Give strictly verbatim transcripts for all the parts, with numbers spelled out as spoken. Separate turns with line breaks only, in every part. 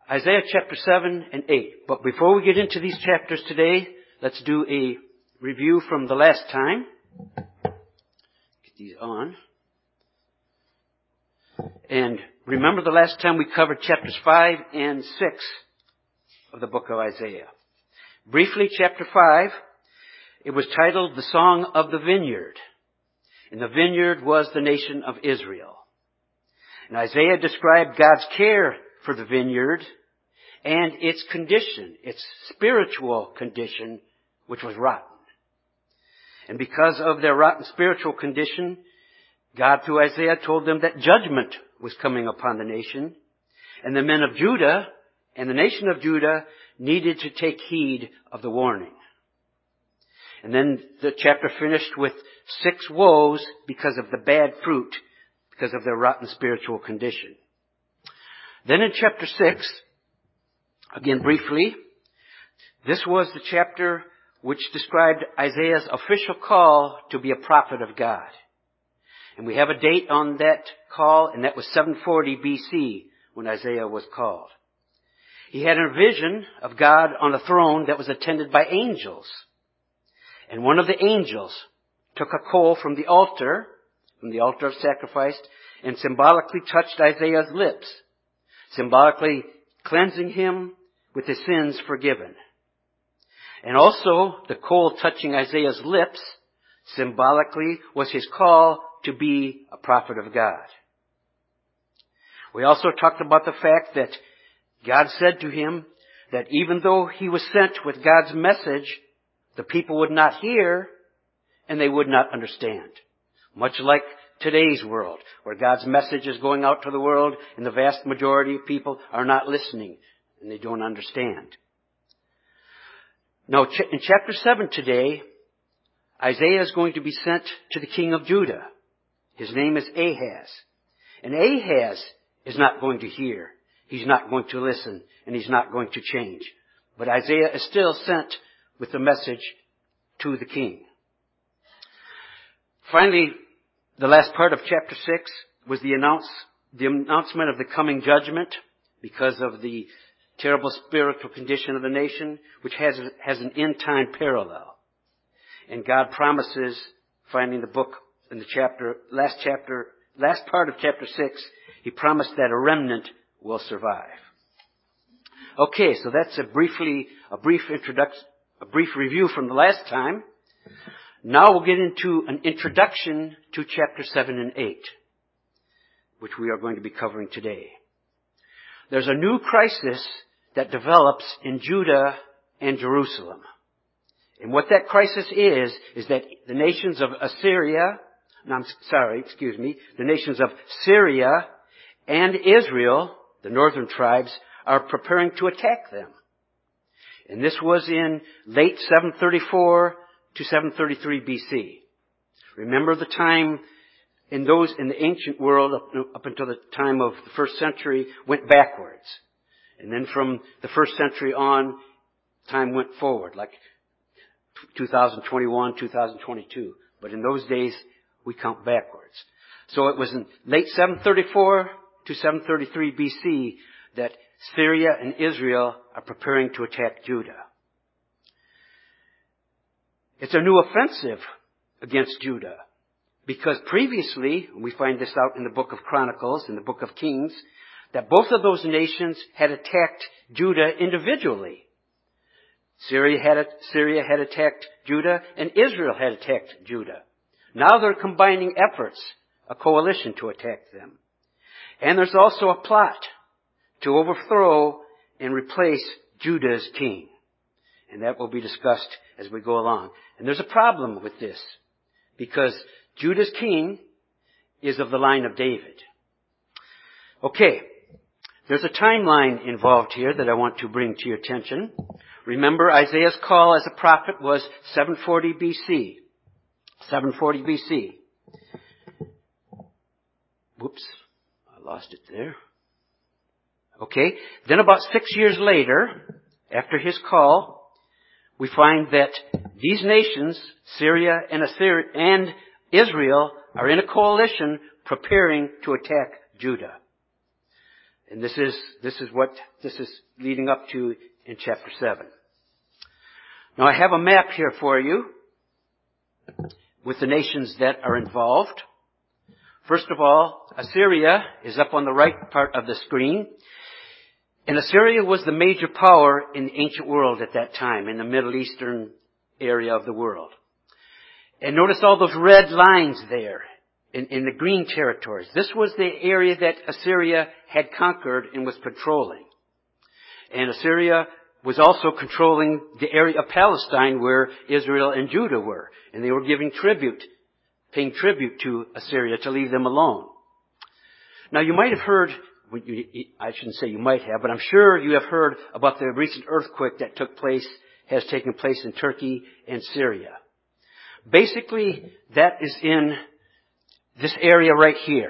Isaiah chapter seven and eight. But before we get into these chapters today, let's do a review from the last time. Get these on. And remember the last time we covered chapters five and six of the book of Isaiah. Briefly, chapter five, it was titled The Song of the Vineyard. And the vineyard was the nation of Israel. And Isaiah described God's care for the vineyard and its condition, its spiritual condition, which was rotten. And because of their rotten spiritual condition, God through Isaiah told them that judgment was coming upon the nation. And the men of Judah and the nation of Judah needed to take heed of the warning. And then the chapter finished with six woes because of the bad fruit, because of their rotten spiritual condition. Then in chapter six, again briefly, this was the chapter which described Isaiah's official call to be a prophet of God. And we have a date on that call, and that was seven forty B C when Isaiah was called. He had a vision of God on a throne that was attended by angels. And one of the angels took a coal from the altar, from the altar of sacrifice, and symbolically touched Isaiah's lips, symbolically cleansing him with his sins forgiven. And also, the coal touching Isaiah's lips symbolically was his call to be a prophet of God. We also talked about the fact that God said to him that even though he was sent with God's message, the people would not hear and they would not understand. Much like today's world, where God's message is going out to the world and the vast majority of people are not listening and they don't understand. Now, in chapter seven today, Isaiah is going to be sent to the king of Judah. His name is Ahaz. And Ahaz is not going to hear. He's not going to listen. And he's not going to change. But Isaiah is still sent with the message to the king. Finally, the last part of chapter six was the announce, the announcement of the coming judgment because of the terrible spiritual condition of the nation, which has, has an end-time parallel. And God promises, finding the book in the chapter, last chapter, last part of chapter six, He promised that a remnant will survive. Okay, so that's a briefly, a brief introduction, a brief review from the last time. Now we'll get into an introduction to chapter seven and eight, which we are going to be covering today. There's a new crisis that develops in Judah and Jerusalem. And what that crisis is, is that the nations of Assyria, no, I'm sorry, excuse me, the nations of Syria and Israel, the northern tribes, are preparing to attack them. And this was in late seven thirty-four to seven thirty-three B C. Remember the time in those, in the ancient world, up, up until the time of the first century, went backwards. And then from the first century on, time went forward, like two thousand twenty-one, two thousand twenty-two. But in those days, we count backwards. So it was in late seven thirty-four to seven thirty-three B C that Syria and Israel are preparing to attack Judah. It's a new offensive against Judah, because previously, we find this out in the book of Chronicles, in the book of Kings, that both of those nations had attacked Judah individually. Syria had, Syria had attacked Judah, and Israel had attacked Judah. Now they're combining efforts, a coalition to attack them. And there's also a plot to overthrow and replace Judah's king. And that will be discussed as we go along. And there's a problem with this, because Judah's king is of the line of David. Okay, there's a timeline involved here that I want to bring to your attention. Remember, Isaiah's call as a prophet was seven forty B C. seven forty B C. Whoops, I lost it there. Okay, then about six years later, after his call, we find that these nations, Syria and Assyria and Israel, are in a coalition preparing to attack Judah. And this is, this is what this is leading up to in chapter seven. Now I have a map here for you with the nations that are involved. First of all, Assyria is up on the right part of the screen. And Assyria was the major power in the ancient world at that time, in the Middle Eastern area of the world. And notice all those red lines there in, in the green territories. This was the area that Assyria had conquered and was patrolling. And Assyria was also controlling the area of Palestine where Israel and Judah were. And they were giving tribute, paying tribute to Assyria to leave them alone. Now you might have heard, I shouldn't say you might have, but I'm sure you have heard about the recent earthquake that took place, has taken place in Turkey and Syria. Basically, that is in this area right here.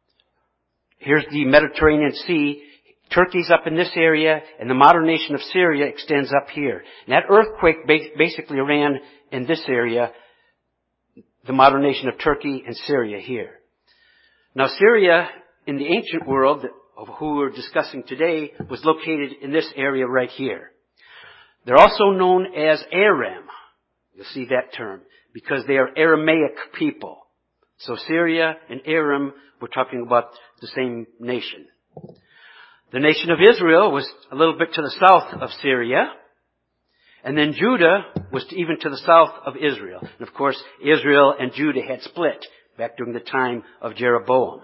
Here's the Mediterranean Sea. Turkey's up in this area, and the modern nation of Syria extends up here. And that earthquake basically ran in this area, the modern nation of Turkey and Syria here. Now Syria, in the ancient world, of who we're discussing today, was located in this area right here. They're also known as Aram. You'll see that term, because they are Aramaic people. So Syria and Aram, we're talking about the same nation. The nation of Israel was a little bit to the south of Syria. And then Judah was even to the south of Israel. And of course, Israel and Judah had split back during the time of Jeroboam.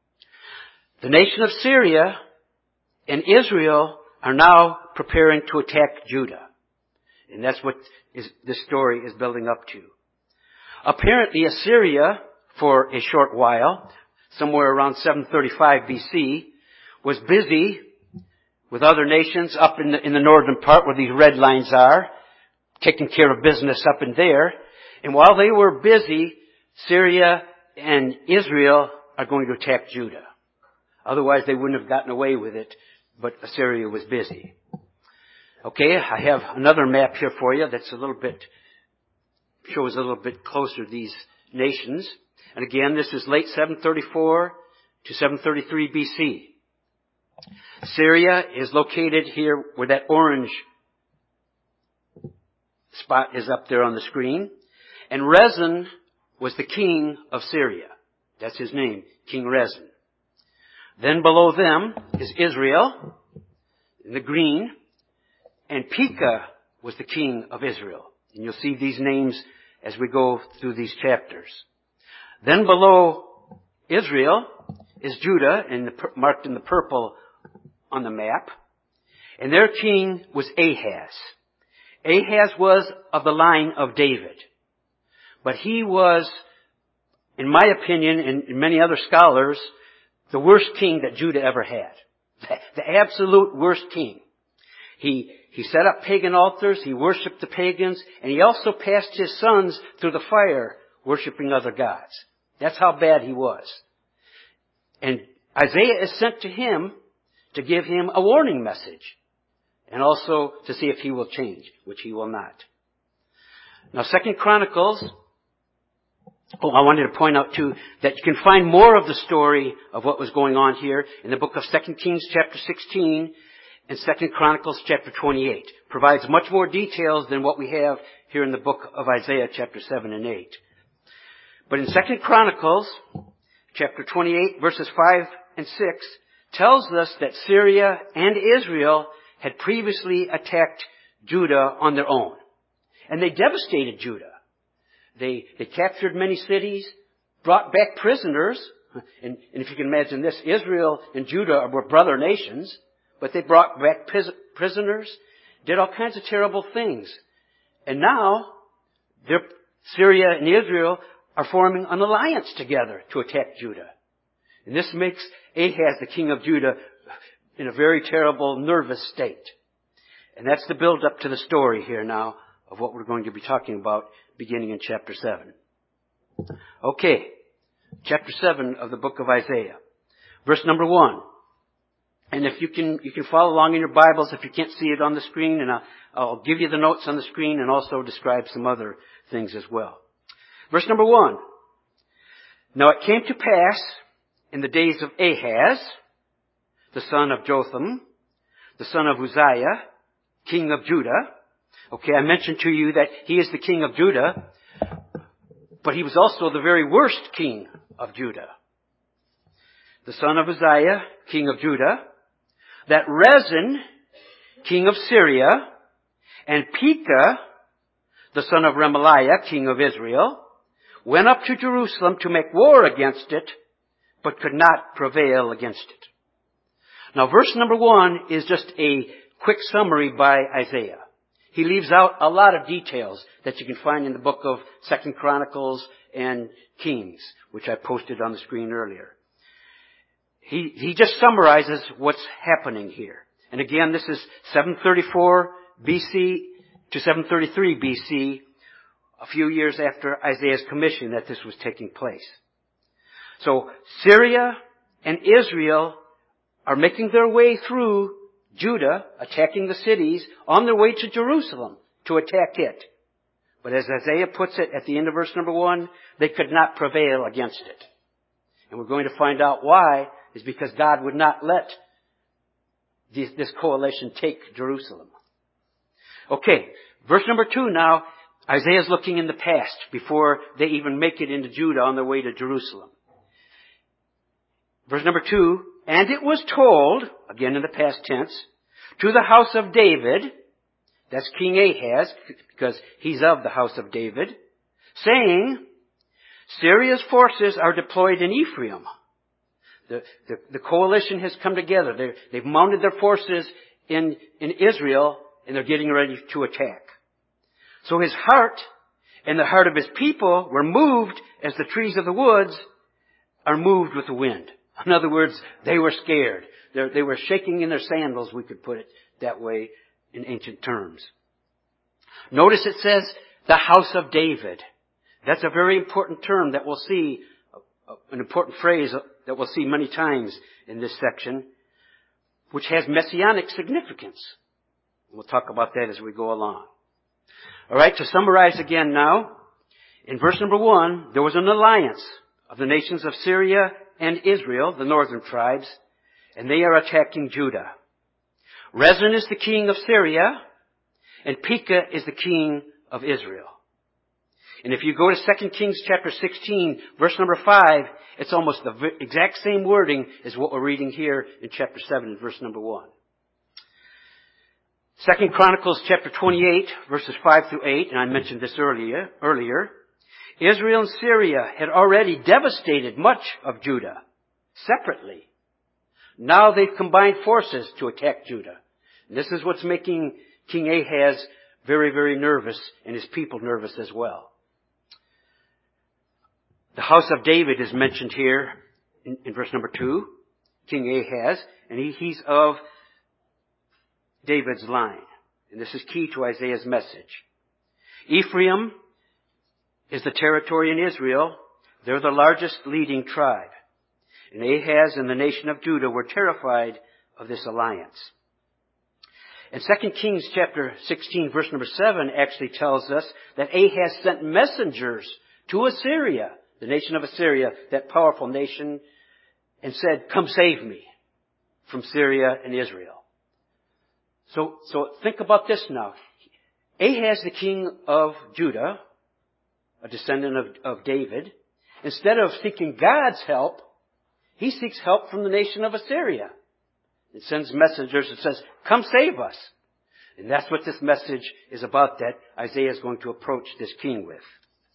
The nation of Syria and Israel are now preparing to attack Judah. And that's what is, this story is building up to. Apparently Assyria, for a short while, somewhere around seven thirty-five B C, was busy with other nations up in the, in the northern part where these red lines are, taking care of business up in there. And while they were busy, Syria and Israel are going to attack Judah. Otherwise they wouldn't have gotten away with it, but Assyria was busy. Okay, I have another map here for you that's a little bit, shows a little bit closer these nations. And again, this is late seven thirty-four to seven thirty-three B C. Syria is located here where that orange spot is up there on the screen. And Rezin was the king of Syria. That's his name, King Rezin. Then below them is Israel in the green. And Pekah was the king of Israel. And you'll see these names as we go through these chapters. Then below Israel is Judah, in the, marked in the purple on the map. And their king was Ahaz. Ahaz was of the line of David. But he was, in my opinion, and many other scholars, the worst king that Judah ever had. The, the absolute worst king. He, he set up pagan altars, he worshipped the pagans, and he also passed his sons through the fire worshiping other gods. That's how bad he was. And Isaiah is sent to him to give him a warning message. And also to see if he will change, which he will not. Now, Second Chronicles, oh, I wanted to point out too, that you can find more of the story of what was going on here in the book of Second Kings chapter sixteen and Second Chronicles chapter twenty-eight. Provides much more details than what we have here in the book of Isaiah chapter seven and eight. But in Second Chronicles chapter twenty-eight verses five and six tells us that Syria and Israel had previously attacked Judah on their own. And they devastated Judah. They, they captured many cities, brought back prisoners, and, and if you can imagine this, Israel and Judah were brother nations, but they brought back prisoners, did all kinds of terrible things. And now, Syria and Israel are forming an alliance together to attack Judah. And this makes Ahaz, the king of Judah, in a very terrible, nervous state. And that's the build up to the story here now of what we're going to be talking about beginning in chapter seven. Okay. Chapter seven of the book of Isaiah. Verse number one. And if you can, you can follow along in your Bibles if you can't see it on the screen, and I'll, I'll give you the notes on the screen and also describe some other things as well. Verse number one. Now it came to pass in the days of Ahaz, the son of Jotham, the son of Uzziah, king of Judah. Okay, I mentioned to you that he is the king of Judah, but he was also the very worst king of Judah. The son of Uzziah, king of Judah, that Rezin, king of Syria, and Pekah, the son of Remaliah, king of Israel, went up to Jerusalem to make war against it, but could not prevail against it. Now, verse number one is just a quick summary by Isaiah. He leaves out a lot of details that you can find in the book of Second Chronicles and Kings, which I posted on the screen earlier. He, he just summarizes what's happening here. And again, this is seven thirty-four B C to seven thirty-three B C, a few years after Isaiah's commission that this was taking place. So Syria and Israel are making their way through Judah, attacking the cities, on their way to Jerusalem to attack it. But as Isaiah puts it at the end of verse number one, they could not prevail against it. And we're going to find out why, is because God would not let this, this coalition take Jerusalem. Okay, verse number two now, Isaiah's looking in the past before they even make it into Judah on their way to Jerusalem. Verse number two, and it was told, again in the past tense, to the house of David, that's King Ahaz, because he's of the house of David, saying, Syria's forces are deployed in Ephraim. The, the, the coalition has come together. They're, they've mounted their forces in, in Israel, and they're getting ready to attack. So his heart and the heart of his people were moved as the trees of the woods are moved with the wind. In other words, they were scared. They're, they were shaking in their sandals, we could put it that way in ancient terms. Notice it says, the house of David. That's a very important term that we'll see, an important phrase that we'll see many times in this section, which has messianic significance. We'll talk about that as we go along. All right, to summarize again now, in verse number one, there was an alliance of the nations of Syria and Israel, the northern tribes, and they are attacking Judah. Rezin is the king of Syria, and Pekah is the king of Israel. And if you go to Second Kings chapter sixteen, verse number five, it's almost the exact same wording as what we're reading here in chapter seven, verse number one. Second Chronicles chapter twenty-eight, verses five through eight, and I mentioned this earlier, earlier. Israel and Syria had already devastated much of Judah separately. Now they've combined forces to attack Judah. And this is what's making King Ahaz very, very nervous, and his people nervous as well. The house of David is mentioned here in, in verse number two, King Ahaz, and he, he's of David's line. And this is key to Isaiah's message. Ephraim is the territory in Israel. They're the largest leading tribe. And Ahaz and the nation of Judah were terrified of this alliance. And Second Kings chapter sixteen, verse number seven actually tells us that Ahaz sent messengers to Assyria, the nation of Assyria, that powerful nation, and said, come save me from Syria and Israel. So, so think about this now. Ahaz, the king of Judah, a descendant of, of David, instead of seeking God's help, he seeks help from the nation of Assyria. It sends messengers and says, come save us. And that's what this message is about that Isaiah is going to approach this king with.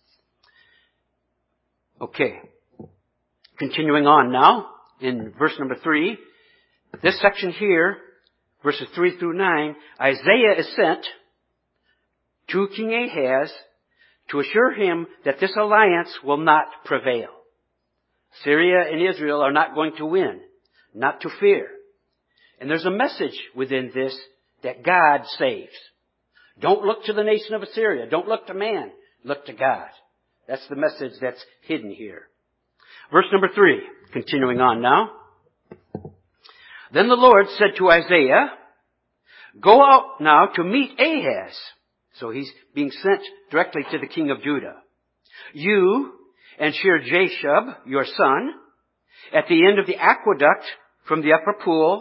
Okay. Continuing on now, in verse number three, this section here, verses three through nine, Isaiah is sent to King Ahaz to assure him that this alliance will not prevail. Syria and Israel are not going to win, not to fear. And there's a message within this that God saves. Don't look to the nation of Assyria. Don't look to man. Look to God. That's the message that's hidden here. Verse number three, continuing on now. Then the Lord said to Isaiah, go out now to meet Ahaz. So he's being sent directly to the king of Judah. You and Shear-Jashub, your son, at the end of the aqueduct from the upper pool,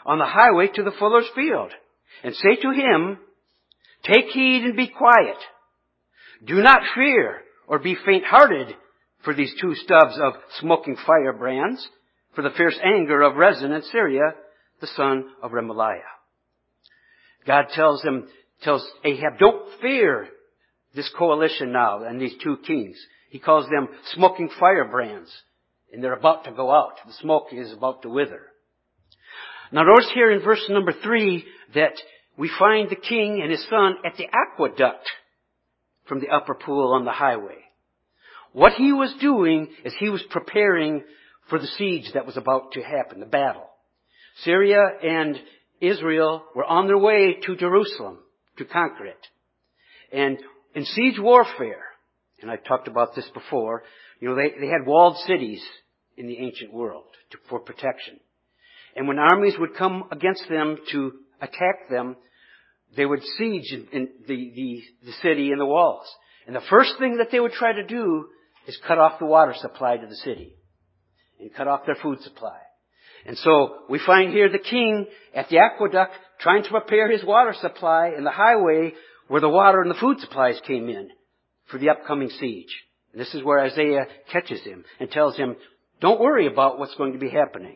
on the highway to the fuller's field, and say to him, take heed and be quiet. Do not fear or be faint-hearted for these two stubs of smoking firebrands, for the fierce anger of Rezin and Syria, the son of Remaliah. God tells him, tells Ahab, don't fear this coalition now and these two kings. He calls them smoking firebrands, and they're about to go out. The smoke is about to wither. Now notice here in verse number three that we find the king and his son at the aqueduct from the upper pool on the highway. What he was doing is he was preparing for the siege that was about to happen, the battle. Syria and Israel were on their way to Jerusalem to conquer it. And in siege warfare, and I talked about this before, you know, they, they had walled cities in the ancient world to, for protection. And when armies would come against them to attack them, they would siege in, in the, the, the city and the walls. And the first thing that they would try to do is cut off the water supply to the city and cut off their food supply. And so we find here the king at the aqueduct trying to prepare his water supply in the highway where the water and the food supplies came in for the upcoming siege. And this is where Isaiah catches him and tells him, don't worry about what's going to be happening.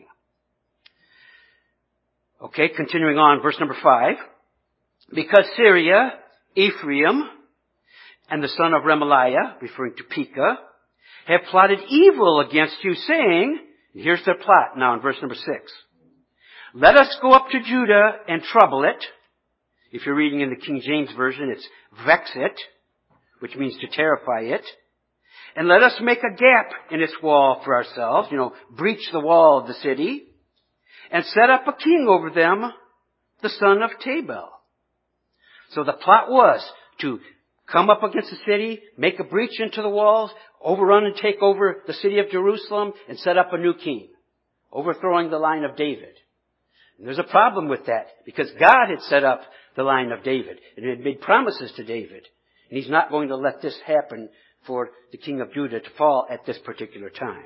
Okay, continuing on, verse number five. Because Syria, Ephraim, and the son of Remaliah, referring to Pekah, have plotted evil against you, saying, and here's their plot now in verse number six. Let us go up to Judah and trouble it. If you're reading in the King James Version, it's vex it, which means to terrify it. And let us make a gap in its wall for ourselves, you know, breach the wall of the city, and set up a king over them, the son of Tabel. So the plot was to come up against the city, make a breach into the walls, overrun and take over the city of Jerusalem, and set up a new king, overthrowing the line of David. And there's a problem with that, because God had set up the line of David, and had made promises to David. And he's not going to let this happen for the king of Judah to fall at this particular time.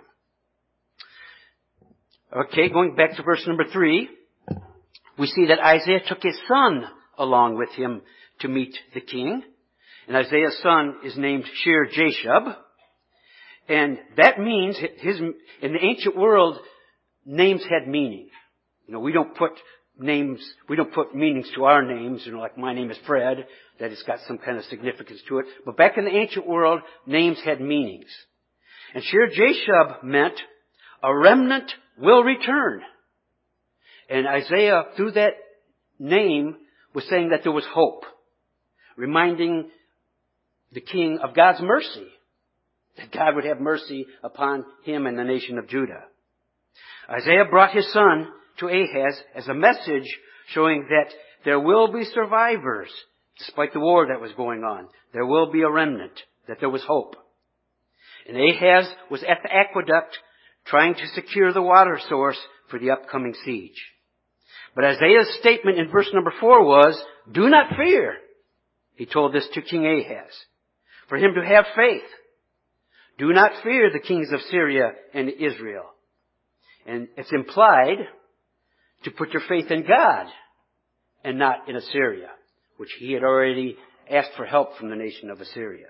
Okay, going back to verse number three, we see that Isaiah took his son along with him to meet the king. And Isaiah's son is named Shear-Jashub. And that means, his, in the ancient world, names had meaning. You know, we don't put names, we don't put meanings to our names, you know, like my name is Fred, that it's got some kind of significance to it. But back in the ancient world, names had meanings. And Shear-Jashub meant a remnant will return. And Isaiah, through that name, was saying that there was hope, reminding the king of God's mercy, that God would have mercy upon him and the nation of Judah. Isaiah brought his son to Ahaz as a message showing that there will be survivors despite the war that was going on. There will be a remnant, that there was hope. And Ahaz was at the aqueduct trying to secure the water source for the upcoming siege. But Isaiah's statement in verse number four was, do not fear. He told this to King Ahaz, for him to have faith. Do not fear the kings of Syria and Israel. And it's implied to put your faith in God and not in Assyria, which he had already asked for help from the nation of Assyria.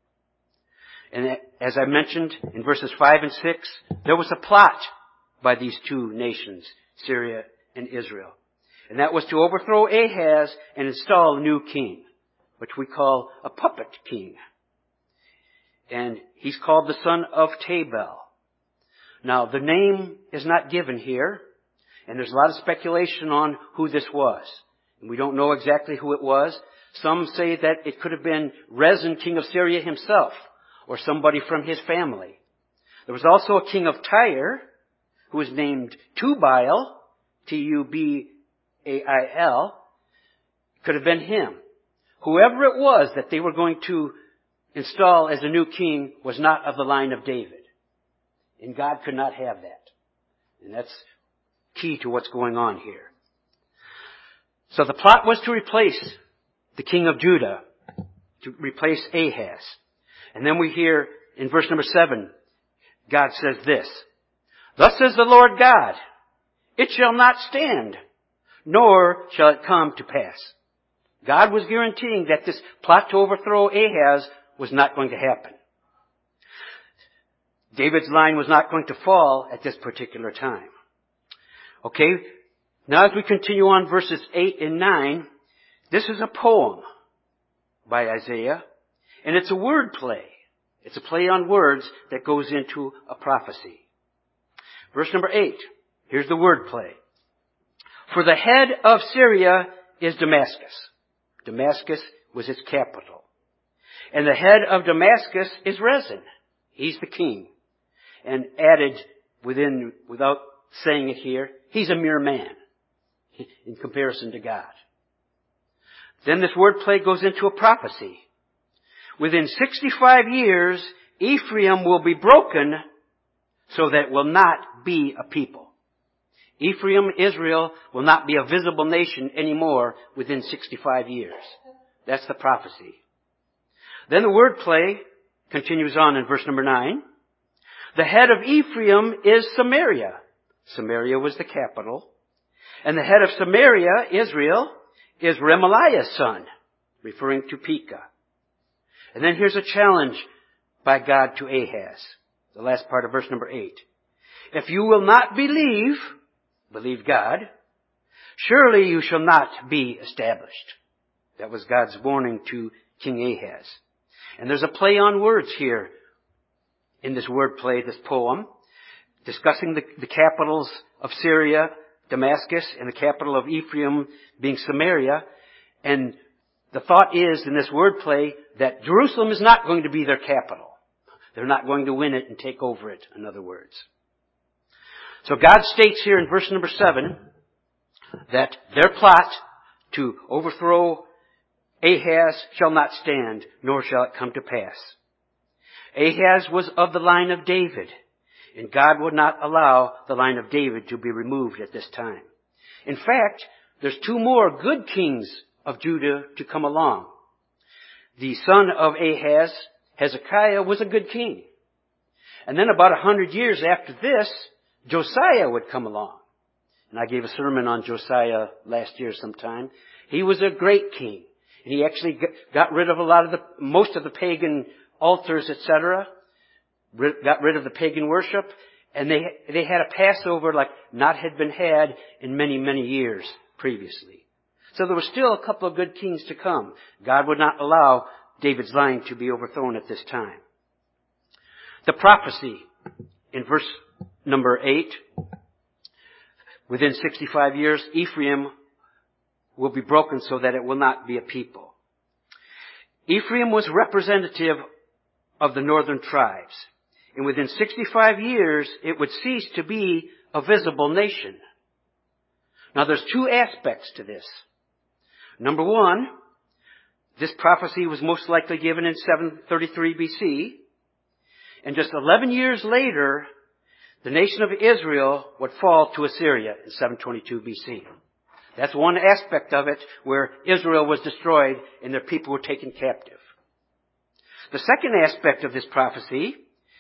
And as I mentioned in verses five and six, there was a plot by these two nations, Syria and Israel. And that was to overthrow Ahaz and install a new king, which we call a puppet king. And he's called the son of Tabel. Now, the name is not given here, and there's a lot of speculation on who this was. And we don't know exactly who it was. Some say that it could have been Rezin, king of Syria himself, or somebody from his family. There was also a king of Tyre who was named Tubail, T U B A I L. Could have been him. Whoever it was that they were going to install as a new king was not of the line of David. And God could not have that. And that's key to what's going on here. So the plot was to replace the king of Judah, to replace Ahaz. And then we hear in verse number seven, God says this, thus says the Lord God, it shall not stand, nor shall it come to pass. God was guaranteeing that this plot to overthrow Ahaz was not going to happen. David's line was not going to fall at this particular time. Okay, now as we continue on verses eight and nine, this is a poem by Isaiah, and it's a word play. It's a play on words that goes into a prophecy. Verse number eight, here's the word play. For the head of Syria is Damascus. Damascus was its capital. And the head of Damascus is Rezin. He's the king. And added within, without saying it here, he's a mere man in comparison to God. Then this wordplay goes into a prophecy. Within sixty-five years, Ephraim will be broken so that it will not be a people. Ephraim, Israel, will not be a visible nation anymore within sixty-five years. That's the prophecy. Then the wordplay continues on in verse number nine. The head of Ephraim is Samaria. Samaria was the capital. And the head of Samaria, Israel, is Remaliah's son, referring to Pekah. And then here's a challenge by God to Ahaz, the last part of verse number eight. If you will not believe, believe God, surely you shall not be established. That was God's warning to King Ahaz. And there's a play on words here in this wordplay, this poem, discussing the, the capitals of Syria, Damascus, and the capital of Ephraim being Samaria. And the thought is in this wordplay that Jerusalem is not going to be their capital. They're not going to win it and take over it, in other words. So God states here in verse number seven that their plot to overthrow Ahaz shall not stand, nor shall it come to pass. Ahaz was of the line of David, and God would not allow the line of David to be removed at this time. In fact, there's two more good kings of Judah to come along. The son of Ahaz, Hezekiah, was a good king. And then about a hundred years after this, Josiah would come along. And I gave a sermon on Josiah last year sometime. He was a great king. And he actually got rid of a lot of the, most of the pagan altars, et cetera. Got rid of the pagan worship. And they, they had a Passover like not had been had in many, many years previously. So there were still a couple of good kings to come. God would not allow David's line to be overthrown at this time. The prophecy in verse number eight, within sixty-five years, Ephraim will be broken so that it will not be a people. Ephraim was representative of the northern tribes. And within sixty-five years, it would cease to be a visible nation. Now there's two aspects to this. Number one, this prophecy was most likely given in seven thirty-three B C. And just eleven years later, the nation of Israel would fall to Assyria in seven twenty-two B C. That's one aspect of it where Israel was destroyed and their people were taken captive. The second aspect of this prophecy,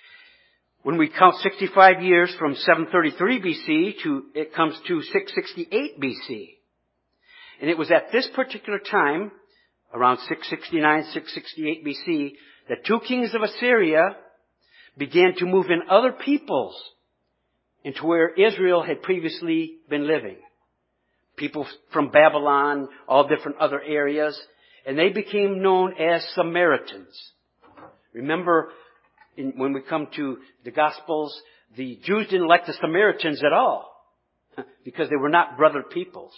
when we count sixty-five years from seven thirty-three B C to, it comes to six sixty-eight B C. And it was at this particular time, around six sixty-nine, six sixty-eight B C, that two kings of Assyria began to move in other peoples into where Israel had previously been living. People from Babylon, all different other areas, and they became known as Samaritans. Remember, in, when we come to the Gospels, the Jews didn't like the Samaritans at all because they were not brother peoples.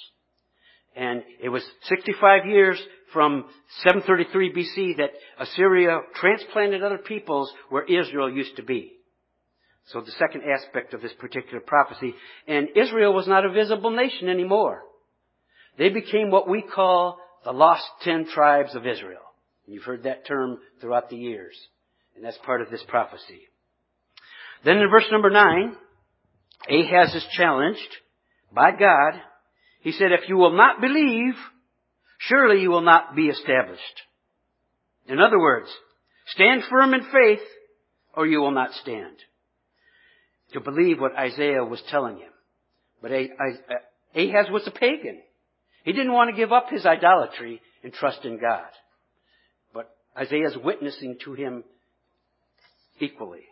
And it was sixty-five years from seven thirty-three B C that Assyria transplanted other peoples where Israel used to be. So the second aspect of this particular prophecy. And Israel was not a visible nation anymore. They became what we call the lost ten tribes of Israel. You've heard that term throughout the years. And that's part of this prophecy. Then in verse number nine, Ahaz is challenged by God. He said, if you will not believe, surely you will not be established. In other words, stand firm in faith or you will not stand. To believe what Isaiah was telling him. But Ahaz was a pagan. He didn't want to give up his idolatry and trust in God. But Isaiah is witnessing to him equally.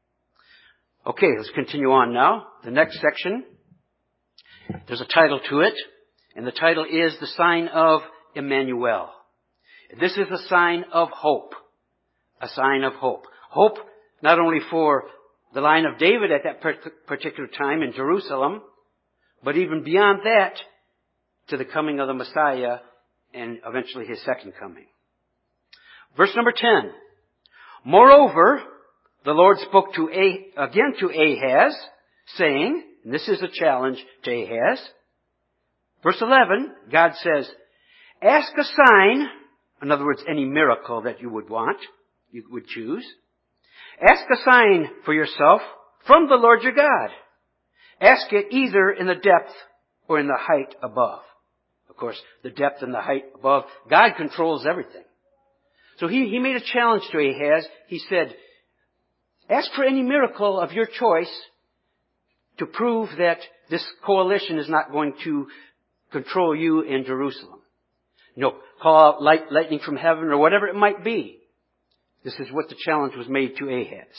Okay, let's continue on now. The next section, there's a title to it, and the title is The Sign of Emmanuel. This is a sign of hope. A sign of hope. Hope not only for the line of David at that particular time in Jerusalem, but even beyond that, to the coming of the Messiah and eventually his second coming. Verse number ten. Moreover, the Lord spoke to A- again to Ahaz, saying, and this is a challenge to Ahaz. Verse eleven, God says, ask a sign, in other words, any miracle that you would want, you would choose. Ask a sign for yourself from the Lord your God. Ask it either in the depth or in the height above. Of course, the depth and the height above, God controls everything. So he, he made a challenge to Ahaz. He said, ask for any miracle of your choice to prove that this coalition is not going to control you in Jerusalem. You know, call out light, lightning from heaven or whatever it might be. This is what the challenge was made to Ahaz.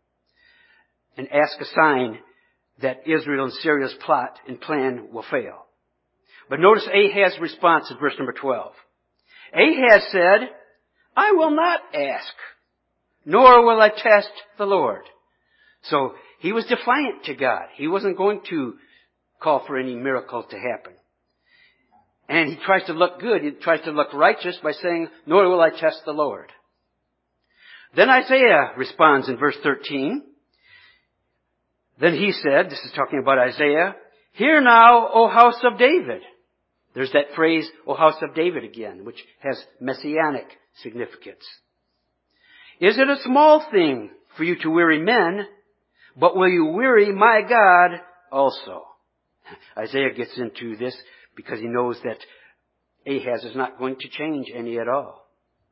And ask a sign that Israel and Syria's plot and plan will fail. But notice Ahaz's response in verse number twelve. Ahaz said, I will not ask, nor will I test the Lord. So he was defiant to God. He wasn't going to call for any miracle to happen. And he tries to look good. He tries to look righteous by saying, nor will I test the Lord. Then Isaiah responds in verse thirteen. Then he said, this is talking about Isaiah, hear now, O house of David. There's that phrase, O house of David again, which has messianic significance. Is it a small thing for you to weary men, but will you weary my God also? Isaiah gets into this because he knows that Ahaz is not going to change any at all.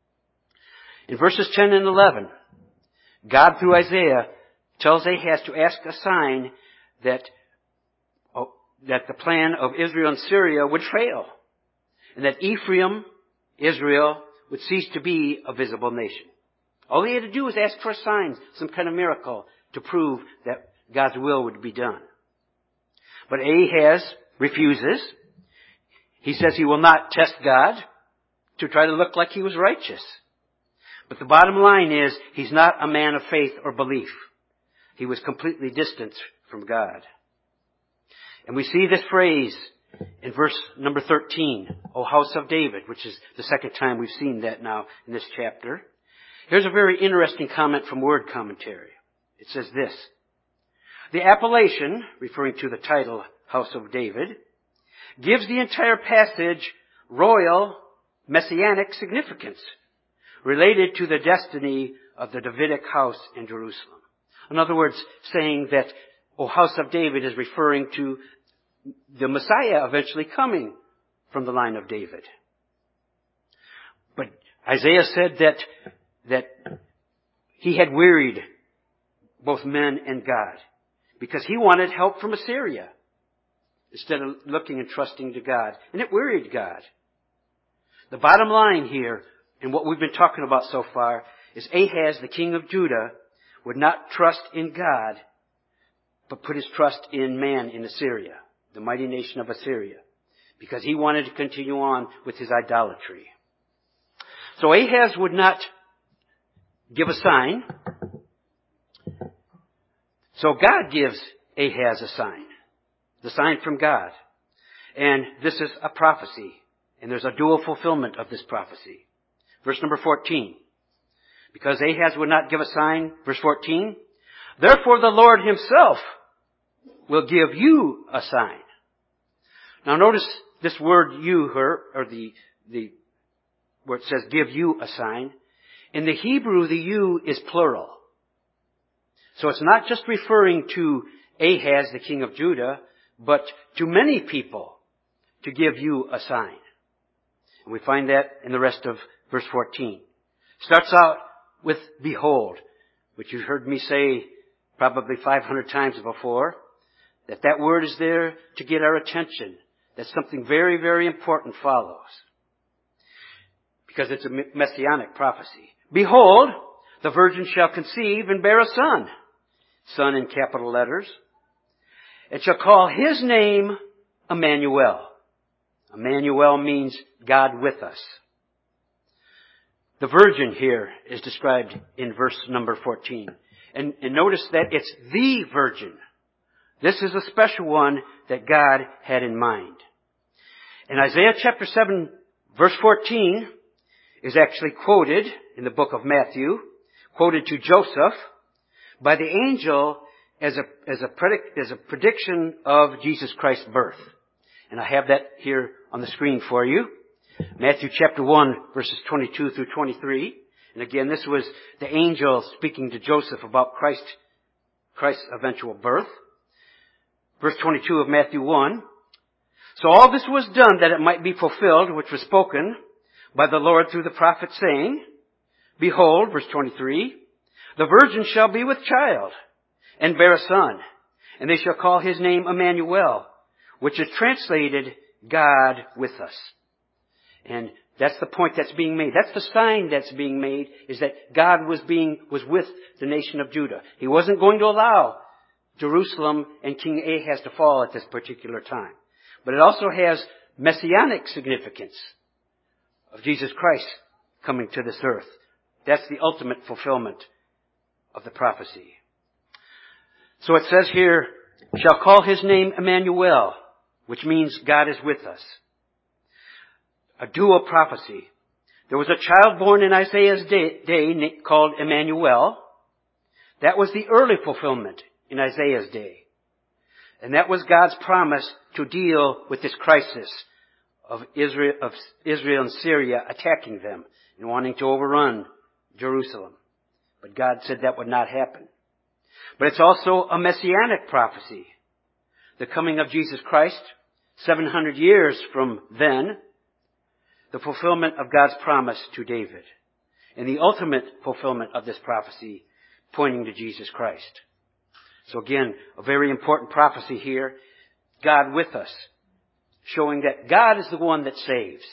In verses ten and eleven, God through Isaiah tells Ahaz to ask a sign that, oh, that the plan of Israel and Syria would fail, and that Ephraim, Israel, would cease to be a visible nation. All he had to do was ask for a sign, some kind of miracle, to prove that God's will would be done. But Ahaz refuses. He says he will not test God to try to look like he was righteous. But the bottom line is, he's not a man of faith or belief. He was completely distant from God. And we see this phrase in verse number thirteen, O house of David, which is the second time we've seen that now in this chapter. Here's a very interesting comment from Word Commentary. It says this, the appellation, referring to the title, House of David, gives the entire passage royal messianic significance related to the destiny of the Davidic house in Jerusalem. In other words, saying that, O house of David is referring to the Messiah eventually coming from the line of David. But Isaiah said that, that he had wearied both men and God because he wanted help from Assyria instead of looking and trusting to God. And it wearied God. The bottom line here, and what we've been talking about so far, is Ahaz, the king of Judah, would not trust in God, but put his trust in man in Assyria, the mighty nation of Assyria, because he wanted to continue on with his idolatry. So Ahaz would not give a sign. So God gives Ahaz a sign, the sign from God. And this is a prophecy, and there's a dual fulfillment of this prophecy. Verse number fourteen. Because Ahaz would not give a sign, verse fourteen, therefore the Lord himself will give you a sign. Now notice this word you, her, or the, the, where it says give you a sign. In the Hebrew, the you is plural. So it's not just referring to Ahaz, the king of Judah, but to many people to give you a sign. And we find that in the rest of verse fourteen. Starts out with behold, which you've heard me say probably five hundred times before, that that word is there to get our attention, that something very, very important follows. Because it's a messianic prophecy. Behold, the virgin shall conceive and bear a son. Son in capital letters. And shall call his name Emmanuel. Emmanuel means God with us. The virgin here is described in verse number fourteen. And, and notice that it's the virgin. This is a special one that God had in mind. In Isaiah chapter seven, verse fourteen, is actually quoted in the book of Matthew, quoted to Joseph by the angel as a, as a, predict, as a prediction of Jesus Christ's birth. And I have that here on the screen for you. Matthew chapter one, verses twenty-two through twenty-three. And again, this was the angel speaking to Joseph about Christ, Christ's eventual birth. Verse twenty-two of Matthew one. So all this was done that it might be fulfilled, which was spoken by the Lord through the prophet, saying, Behold, verse twenty-three, the virgin shall be with child, and bear a son, and they shall call his name Emmanuel, which is translated, God with us. And that's the point that's being made. That's the sign that's being made, is that God was being, was with the nation of Judah. He wasn't going to allow Jerusalem and King Ahaz to fall at this particular time. But it also has messianic significance of Jesus Christ coming to this earth. That's the ultimate fulfillment of the prophecy. So it says here, shall call his name Emmanuel, which means God is with us. A dual prophecy. There was a child born in Isaiah's day, day called Emmanuel. That was the early fulfillment in Isaiah's day. And that was God's promise to deal with this crisis of Israel, of Israel and Syria attacking them and wanting to overrun Jerusalem. But God said that would not happen. But it's also a messianic prophecy. The coming of Jesus Christ, seven hundred years from then, the fulfillment of God's promise to David, and the ultimate fulfillment of this prophecy pointing to Jesus Christ. So again, a very important prophecy here. God with us, showing that God is the one that saves,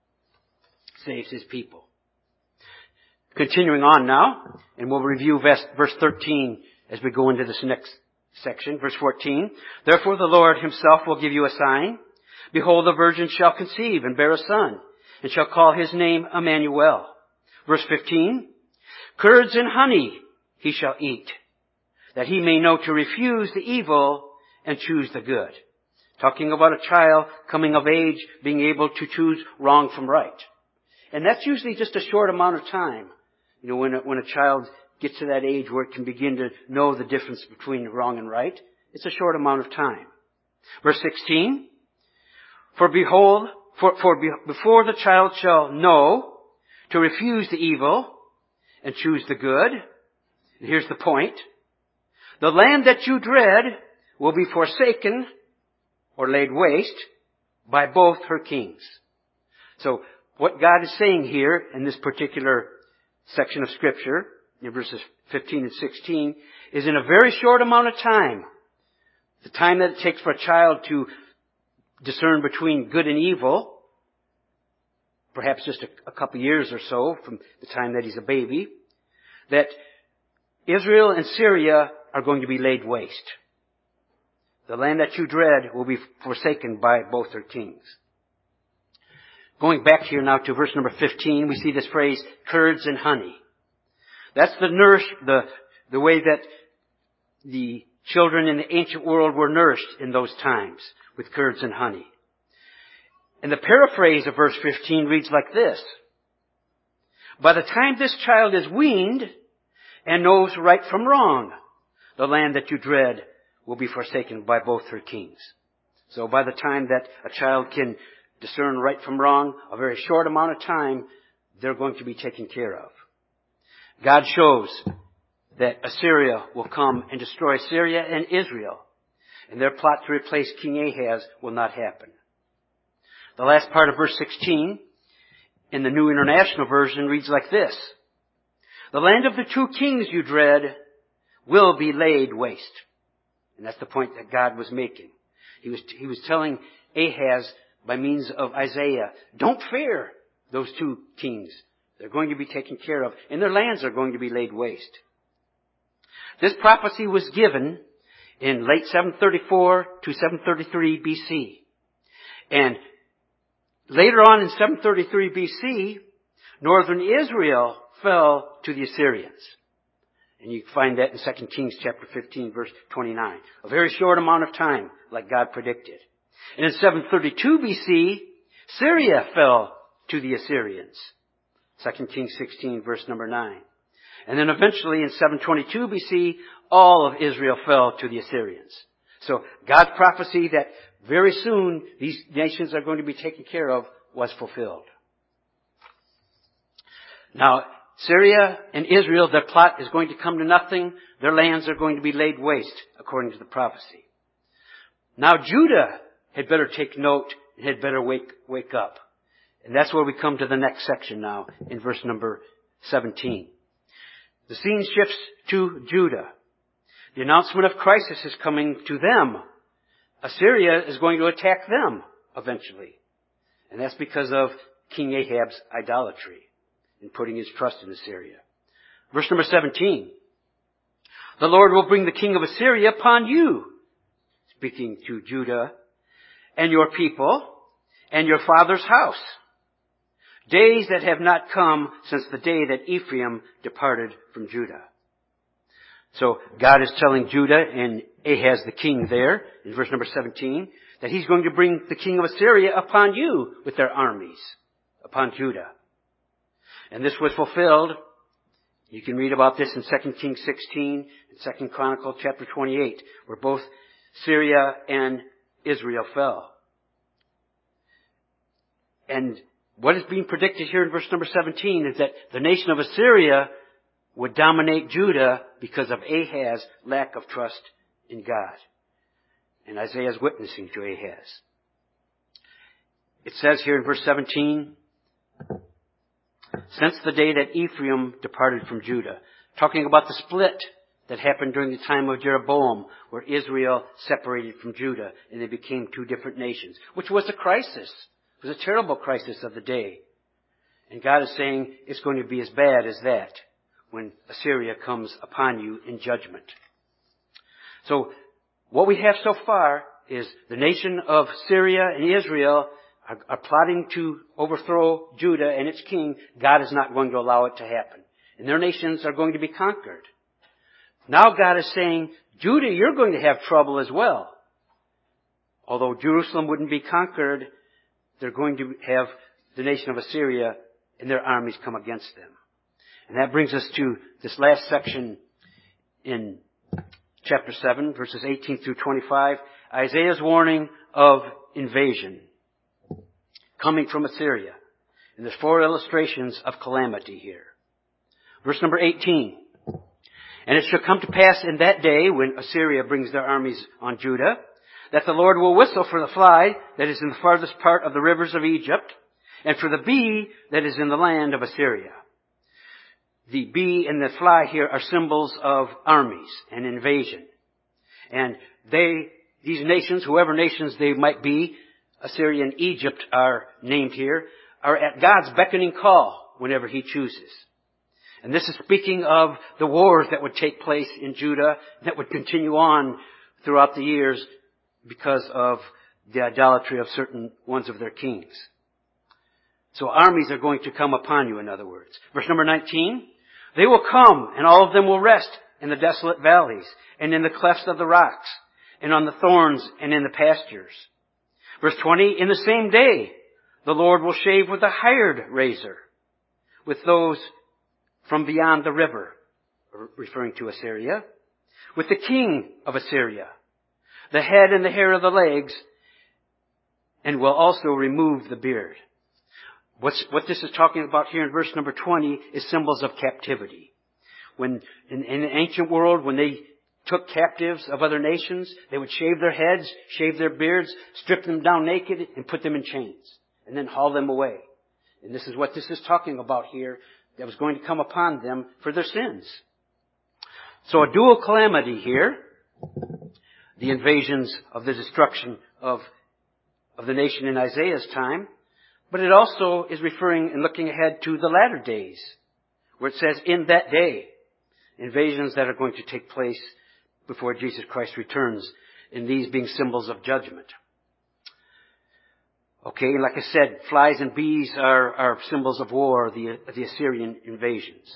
saves his people. Continuing on now, and we'll review verse thirteen as we go into this next section. Verse fourteen, Therefore the Lord himself will give you a sign. Behold, the virgin shall conceive and bear a son, and shall call his name Emmanuel. Verse fifteen, Curds and honey he shall eat, that he may know to refuse the evil and choose the good. Talking about a child coming of age, being able to choose wrong from right. And that's usually just a short amount of time. You know, when a, when a child gets to that age where it can begin to know the difference between wrong and right, it's a short amount of time. Verse sixteen, For behold, for, for be, before the child shall know to refuse the evil and choose the good, and here's the point, the land that you dread will be forsaken or laid waste by both her kings. So what God is saying here in this particular section of Scripture, in verses fifteen and sixteen, is in a very short amount of time, the time that it takes for a child to discern between good and evil, perhaps just a, a couple years or so from the time that he's a baby, that Israel and Syria are going to be laid waste. The land that you dread will be forsaken by both their kings. Going back here now to verse number fifteen, we see this phrase, curds and honey. That's the nourish, the, the way that the children in the ancient world were nourished in those times, with curds and honey. And the paraphrase of verse fifteen reads like this. By the time this child is weaned and knows right from wrong, the land that you dread will be forsaken by both her kings. So by the time that a child can discern right from wrong, a very short amount of time, they're going to be taken care of. God shows that Assyria will come and destroy Syria and Israel, and their plot to replace King Ahaz will not happen. The last part of verse sixteen in the New International Version reads like this. The land of the two kings you dread will be laid waste. And that's the point that God was making. He was, he was telling Ahaz by means of Isaiah. Don't fear those two kings. They're going to be taken care of, and their lands are going to be laid waste. This prophecy was given in late seven thirty-four to seven thirty-three B C. And later on in seven thirty-three B C, northern Israel fell to the Assyrians. And you find that in Second Kings chapter fifteen, verse twenty-nine. A very short amount of time, like God predicted. And in seven thirty-two B C, Syria fell to the Assyrians. Second Kings sixteen, verse number nine. And then eventually in seven twenty-two B C, all of Israel fell to the Assyrians. So God's prophecy that very soon these nations are going to be taken care of was fulfilled. Now, Syria and Israel, their plot is going to come to nothing. Their lands are going to be laid waste, according to the prophecy. Now, Judah had better take note and had better wake, wake up. And that's where we come to the next section now, in verse number seventeen. The scene shifts to Judah. The announcement of crisis is coming to them. Assyria is going to attack them eventually. And that's because of King Ahab's idolatry in putting his trust in Assyria. Verse number seventeen. The Lord will bring the king of Assyria upon you, speaking to Judah, and your people, and your father's house. Days that have not come since the day that Ephraim departed from Judah. So God is telling Judah and Ahaz the king there, in verse number seventeen, that he's going to bring the king of Assyria upon you with their armies, upon Judah. And this was fulfilled. You can read about this in Second Kings sixteen and Second Chronicles chapter twenty-eight, where both Syria and Israel fell. And what is being predicted here in verse number seventeen is that the nation of Assyria would dominate Judah because of Ahaz's lack of trust in God. And Isaiah is witnessing to Ahaz. It says here in verse seventeen, since the day that Ephraim departed from Judah, talking about the split that happened during the time of Jeroboam, where Israel separated from Judah and they became two different nations, which was a crisis. It was a terrible crisis of the day. And God is saying it's going to be as bad as that when Assyria comes upon you in judgment. So what we have so far is the nation of Syria and Israel are, are plotting to overthrow Judah and its king. God is not going to allow it to happen. And their nations are going to be conquered. Now God is saying, Judah, you're going to have trouble as well. Although Jerusalem wouldn't be conquered, they're going to have the nation of Assyria and their armies come against them. And that brings us to this last section in chapter seven, verses eighteen through twenty-five. Isaiah's warning of invasion coming from Assyria. And there's four illustrations of calamity here. Verse number eighteen. And it shall come to pass in that day when Assyria brings their armies on Judah, that the Lord will whistle for the fly that is in the farthest part of the rivers of Egypt, and for the bee that is in the land of Assyria. The bee and the fly here are symbols of armies and invasion. And they, these nations, whoever nations they might be, Assyria and Egypt are named here, are at God's beckoning call whenever He chooses. And this is speaking of the wars that would take place in Judah that would continue on throughout the years because of the idolatry of certain ones of their kings. So armies are going to come upon you, in other words. Verse number nineteen, they will come, and all of them will rest in the desolate valleys, and in the clefts of the rocks, and on the thorns, and in the pastures. Verse twenty, in the same day, the Lord will shave with a hired razor, with those from beyond the river, referring to Assyria, with the king of Assyria, the head and the hair of the legs, and will also remove the beard. What's, what this is talking about here in verse number twenty is symbols of captivity. When, in, in the ancient world, when they took captives of other nations, they would shave their heads, shave their beards, strip them down naked, and put them in chains, and then haul them away. And this is what this is talking about here, that was going to come upon them for their sins. So a dual calamity here. The invasions of the destruction of of the nation in Isaiah's time, but it also is referring and looking ahead to the latter days, where it says, in that day, invasions that are going to take place before Jesus Christ returns, and these being symbols of judgment. Okay, like I said, flies and bees are, are symbols of war, the, the Assyrian invasions.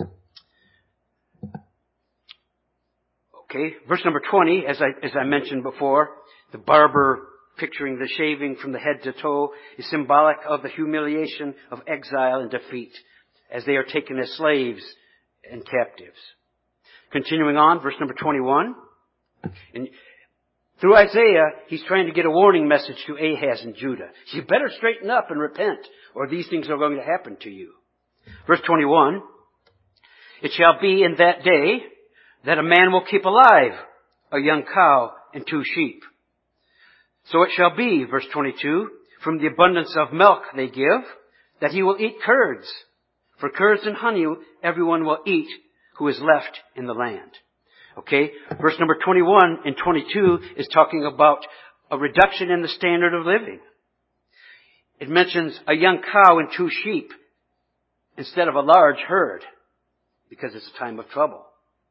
Okay, verse number twenty, as I, as I mentioned before, the barber picturing the shaving from the head to toe is symbolic of the humiliation of exile and defeat as they are taken as slaves and captives. Continuing on, verse number twenty-one. And through Isaiah, he's trying to get a warning message to Ahaz and Judah. You better straighten up and repent, or these things are going to happen to you. Verse twenty-one. It shall be in that day that a man will keep alive a young cow and two sheep. So it shall be, verse twenty-two, from the abundance of milk they give, that he will eat curds. For curds and honey everyone will eat who is left in the land. Okay, verse number twenty-one and twenty-two is talking about a reduction in the standard of living. It mentions a young cow and two sheep instead of a large herd, because it's a time of trouble.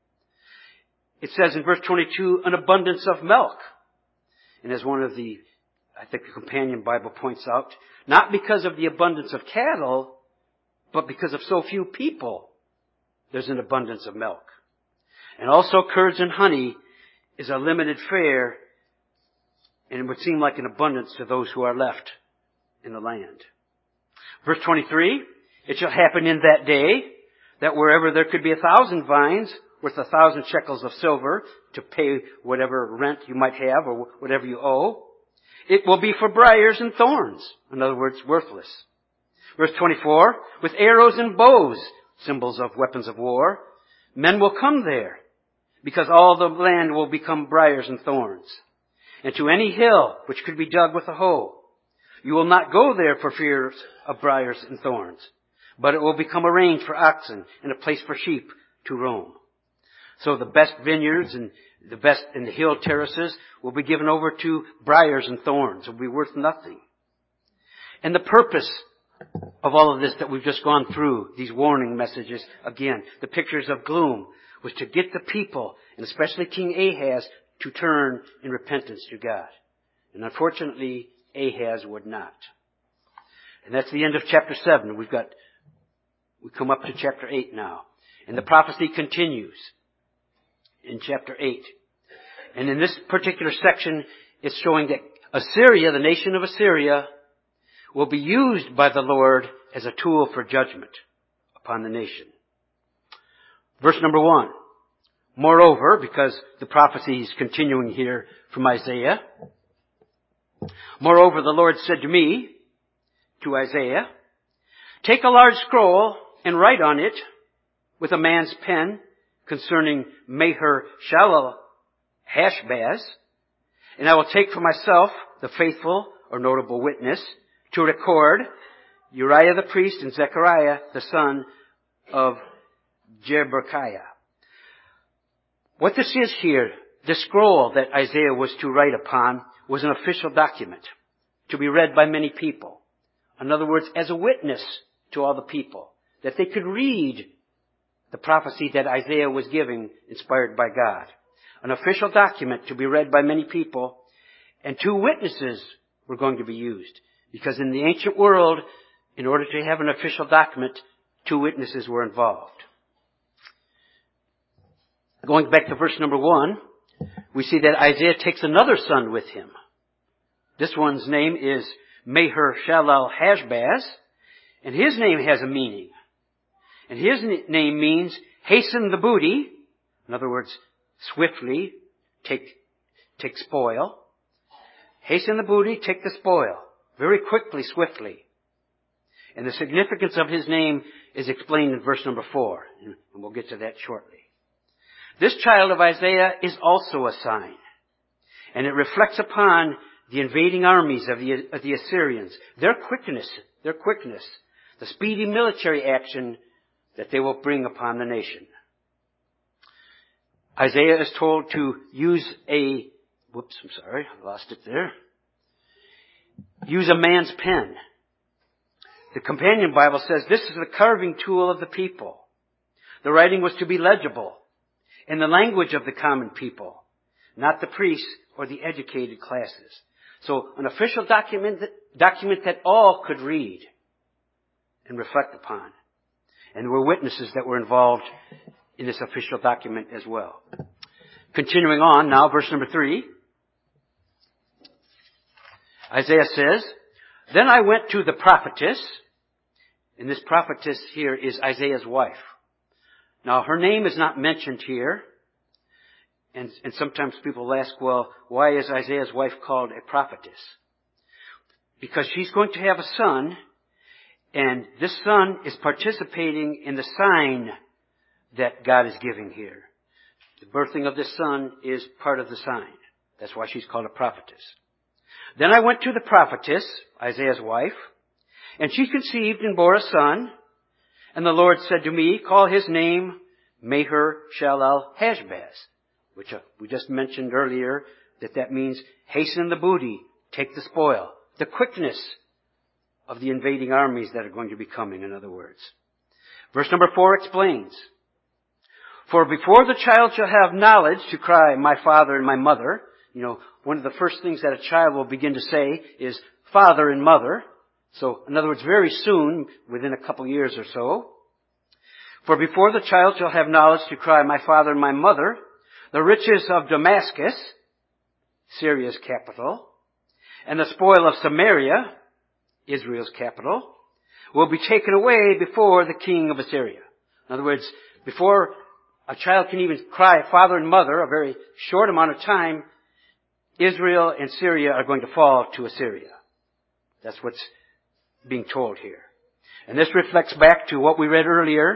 It says in verse twenty-two, an abundance of milk. And as one of the, I think the Companion Bible points out, not because of the abundance of cattle, but because of so few people, there's an abundance of milk. And also curds and honey is a limited fare, and it would seem like an abundance to those who are left in the land. Verse twenty-three, it shall happen in that day that wherever there could be a thousand vines worth a thousand shekels of silver to pay whatever rent you might have or whatever you owe, it will be for briars and thorns. In other words, worthless. Verse twenty-four, with arrows and bows, symbols of weapons of war, men will come there, because all the land will become briars and thorns. And to any hill which could be dug with a hoe, you will not go there for fear of briars and thorns, but it will become a range for oxen and a place for sheep to roam. So the best vineyards and the best in the hill terraces will be given over to briars and thorns. It will be worth nothing. And the purpose of all of this that we've just gone through, these warning messages, again, the pictures of gloom, was to get the people, and especially King Ahaz, to turn in repentance to God. And unfortunately, Ahaz would not. And that's the end of chapter seven. We've got, we come up to chapter eight now. And the prophecy continues in chapter eight. And in this particular section, it's showing that Assyria, the nation of Assyria, will be used by the Lord as a tool for judgment upon the nation. Verse number one. Moreover, because the prophecy is continuing here from Isaiah, moreover, the Lord said to me, to Isaiah, take a large scroll and write on it with a man's pen concerning Maher Shalal Hashbaz, and I will take for myself the faithful or notable witness to record Uriah the priest and Zechariah the son of Jeberechiah. What this is here, the scroll that Isaiah was to write upon, was an official document to be read by many people. In other words, as a witness to all the people, that they could read the prophecy that Isaiah was giving, inspired by God. An official document to be read by many people, and two witnesses were going to be used. Because in the ancient world, in order to have an official document, two witnesses were involved. Going back to verse number one, we see that Isaiah takes another son with him. This one's name is Maher Shalal Hashbaz, and his name has a meaning. And his name means hasten the booty. In other words, swiftly take, take spoil. Hasten the booty, take the spoil. Very quickly, swiftly. And the significance of his name is explained in verse number four. And we'll get to that shortly. This child of Isaiah is also a sign. And it reflects upon the invading armies of the, of the Assyrians. Their quickness, their quickness, the speedy military action that they will bring upon the nation. Isaiah is told to use a, whoops, I'm sorry, I lost it there. use a man's pen. The Companion Bible says this is the carving tool of the people. The writing was to be legible in the language of the common people, not the priests or the educated classes. So an official document, document that all could read and reflect upon. And there were witnesses that were involved in this official document as well. Continuing on now, verse number three. Isaiah says, "Then I went to the prophetess," and this prophetess here is Isaiah's wife. Now, her name is not mentioned here, and, and sometimes people ask, well, why is Isaiah's wife called a prophetess? Because she's going to have a son, and this son is participating in the sign that God is giving here. The birthing of this son is part of the sign. That's why she's called a prophetess. "Then I went to the prophetess," Isaiah's wife, "and she conceived and bore a son. And the Lord said to me, call his name Maher-shalal-hash-baz," which we just mentioned earlier, that that means hasten the booty, take the spoil, the quickness of the invading armies that are going to be coming, in other words. Verse number four explains, "For before the child shall have knowledge to cry, my father and my mother," you know, one of the first things that a child will begin to say is father and mother. So, in other words, very soon, within a couple years or so. "For before the child shall have knowledge to cry, my father and my mother, the riches of Damascus," Syria's capital, "and the spoil of Samaria," Israel's capital, "will be taken away before the king of Assyria." In other words, before a child can even cry father and mother, a very short amount of time, Israel and Syria are going to fall to Assyria. That's what's being told here. And this reflects back to what we read earlier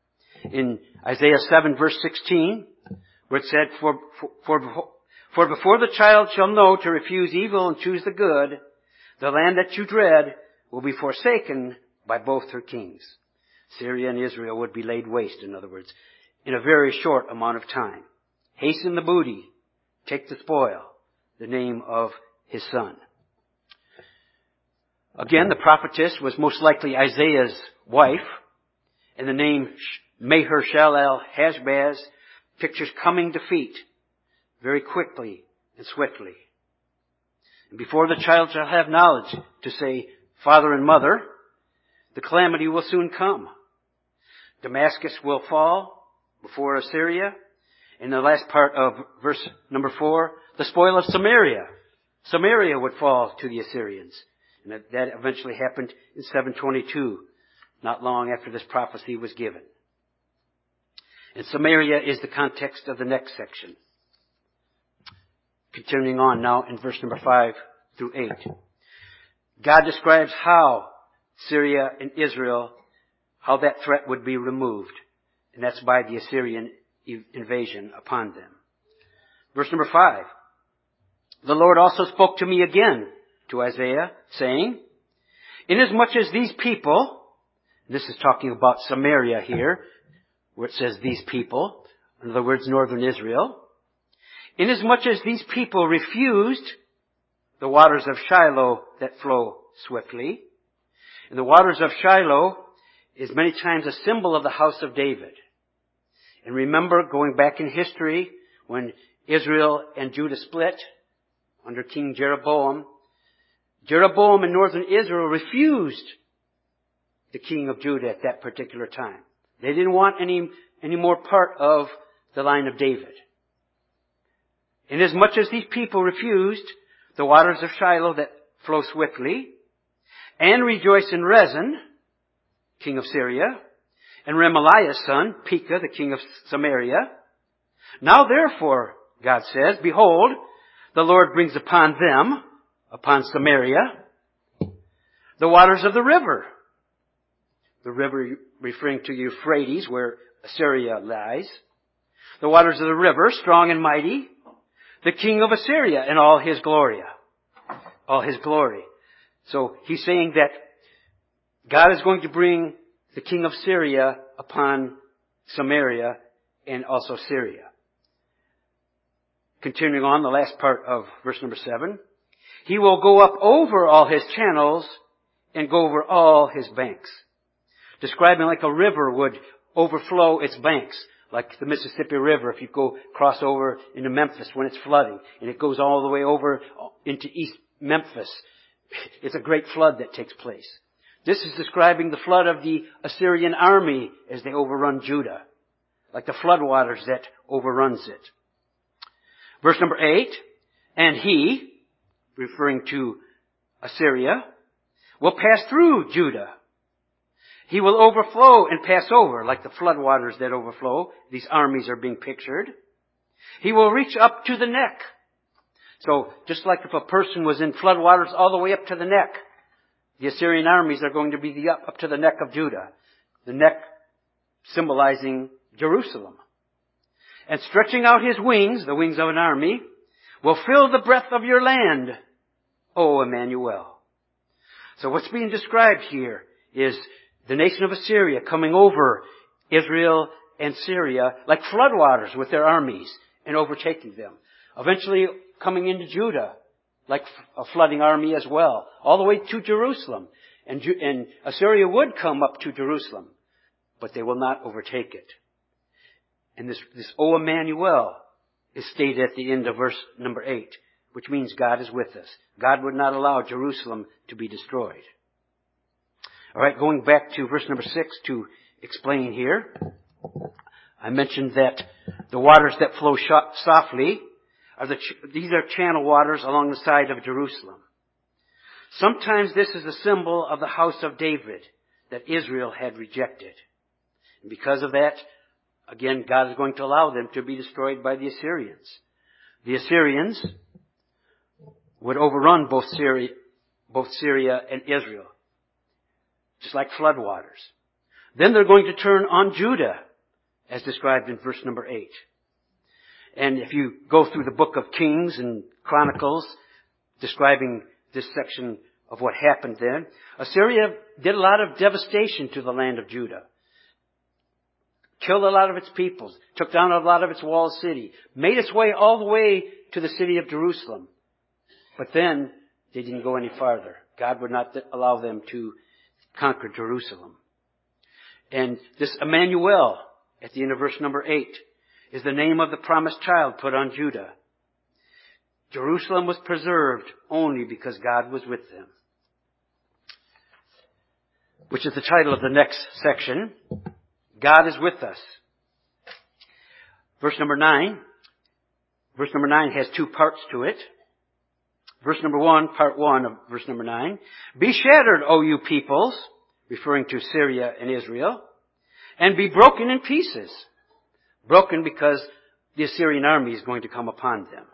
in Isaiah seven verse sixteen, where it said, for, for, for, for before the child shall know to refuse evil and choose the good, the land that you dread will be forsaken by both her kings. Syria and Israel would be laid waste, in other words, in a very short amount of time. Hasten the booty, take the spoil, the name of his son. Again, the prophetess was most likely Isaiah's wife, and the name Maher-shalal-hash-baz pictures coming defeat very quickly and swiftly. And before the child shall have knowledge to say father and mother, the calamity will soon come. Damascus will fall before Assyria. In the last part of verse number four, the spoil of Samaria. Samaria would fall to the Assyrians. And that, that eventually happened in seven twenty-two, not long after this prophecy was given. And Samaria is the context of the next section. Continuing on now in verse number five through eight. God describes how Syria and Israel, how that threat would be removed. And that's by the Assyrian invasion upon them. Verse number five. "The Lord also spoke to me again," to Isaiah, saying, "Inasmuch as these people," this is talking about Samaria here, where it says these people, in other words, northern Israel, "Inasmuch as these people refused the waters of Shiloh that flow swiftly," and the waters of Shiloh is many times a symbol of the house of David. And remember, going back in history, when Israel and Judah split under King Jeroboam, Jeroboam and northern Israel refused the king of Judah at that particular time. They didn't want any, any more part of the line of David. Inasmuch as these people refused the waters of Shiloh that flow swiftly, and rejoice in Rezin, king of Syria, and Remaliah's son, Pekah, the king of Samaria, now therefore, God says, behold, the Lord brings upon them, upon Samaria, the waters of the river. The river referring to Euphrates, where Assyria lies. The waters of the river, strong and mighty. The king of Assyria and all his glory. All his glory. So he's saying that God is going to bring the king of Syria upon Samaria and also Syria. Continuing on, the last part of verse number seven. He will go up over all his channels and go over all his banks. Describing like a river would overflow its banks. Like the Mississippi River, if you go cross over into Memphis when it's flooding, and it goes all the way over into East Memphis. It's a great flood that takes place. This is describing the flood of the Assyrian army as they overrun Judah. Like the floodwaters that overruns it. Verse number eight, and he, referring to Assyria, will pass through Judah. He will overflow and pass over, like the floodwaters that overflow. These armies are being pictured. He will reach up to the neck. So, just like if a person was in floodwaters all the way up to the neck, the Assyrian armies are going to be the up, up to the neck of Judah. The neck symbolizing Jerusalem. And stretching out his wings, the wings of an army, will fill the breadth of your land, O Emmanuel. So what's being described here is the nation of Assyria coming over Israel and Syria like floodwaters with their armies and overtaking them. Eventually coming into Judah like a flooding army as well, all the way to Jerusalem. And, Ju- and Assyria would come up to Jerusalem, but they will not overtake it. And this, this O Emmanuel is stated at the end of verse number eight, which means God is with us. God would not allow Jerusalem to be destroyed. All right, going back to verse number six to explain here. I mentioned that the waters that flow sh- softly are the ch- these are channel waters along the side of Jerusalem. Sometimes this is a symbol of the house of David that Israel had rejected. And because of that, again, God is going to allow them to be destroyed by the Assyrians. The Assyrians would overrun both Syria, both Syria and Israel, just like floodwaters. Then they're going to turn on Judah, as described in verse number eight. And if you go through the book of Kings and Chronicles, describing this section of what happened then, Assyria did a lot of devastation to the land of Judah. Killed a lot of its peoples, took down a lot of its walled city, made its way all the way to the city of Jerusalem. But then they didn't go any farther. God would not allow them to conquer Jerusalem. And this Emmanuel, at the end of verse number eight, is the name of the promised child put on Judah. Jerusalem was preserved only because God was with them. Which is the title of the next section. God is with us. Verse number nine. Verse number nine has two parts to it. Verse number one, part one of verse number nine. Be shattered, O you peoples, referring to Syria and Israel, and be broken in pieces. Broken because the Assyrian army is going to come upon them.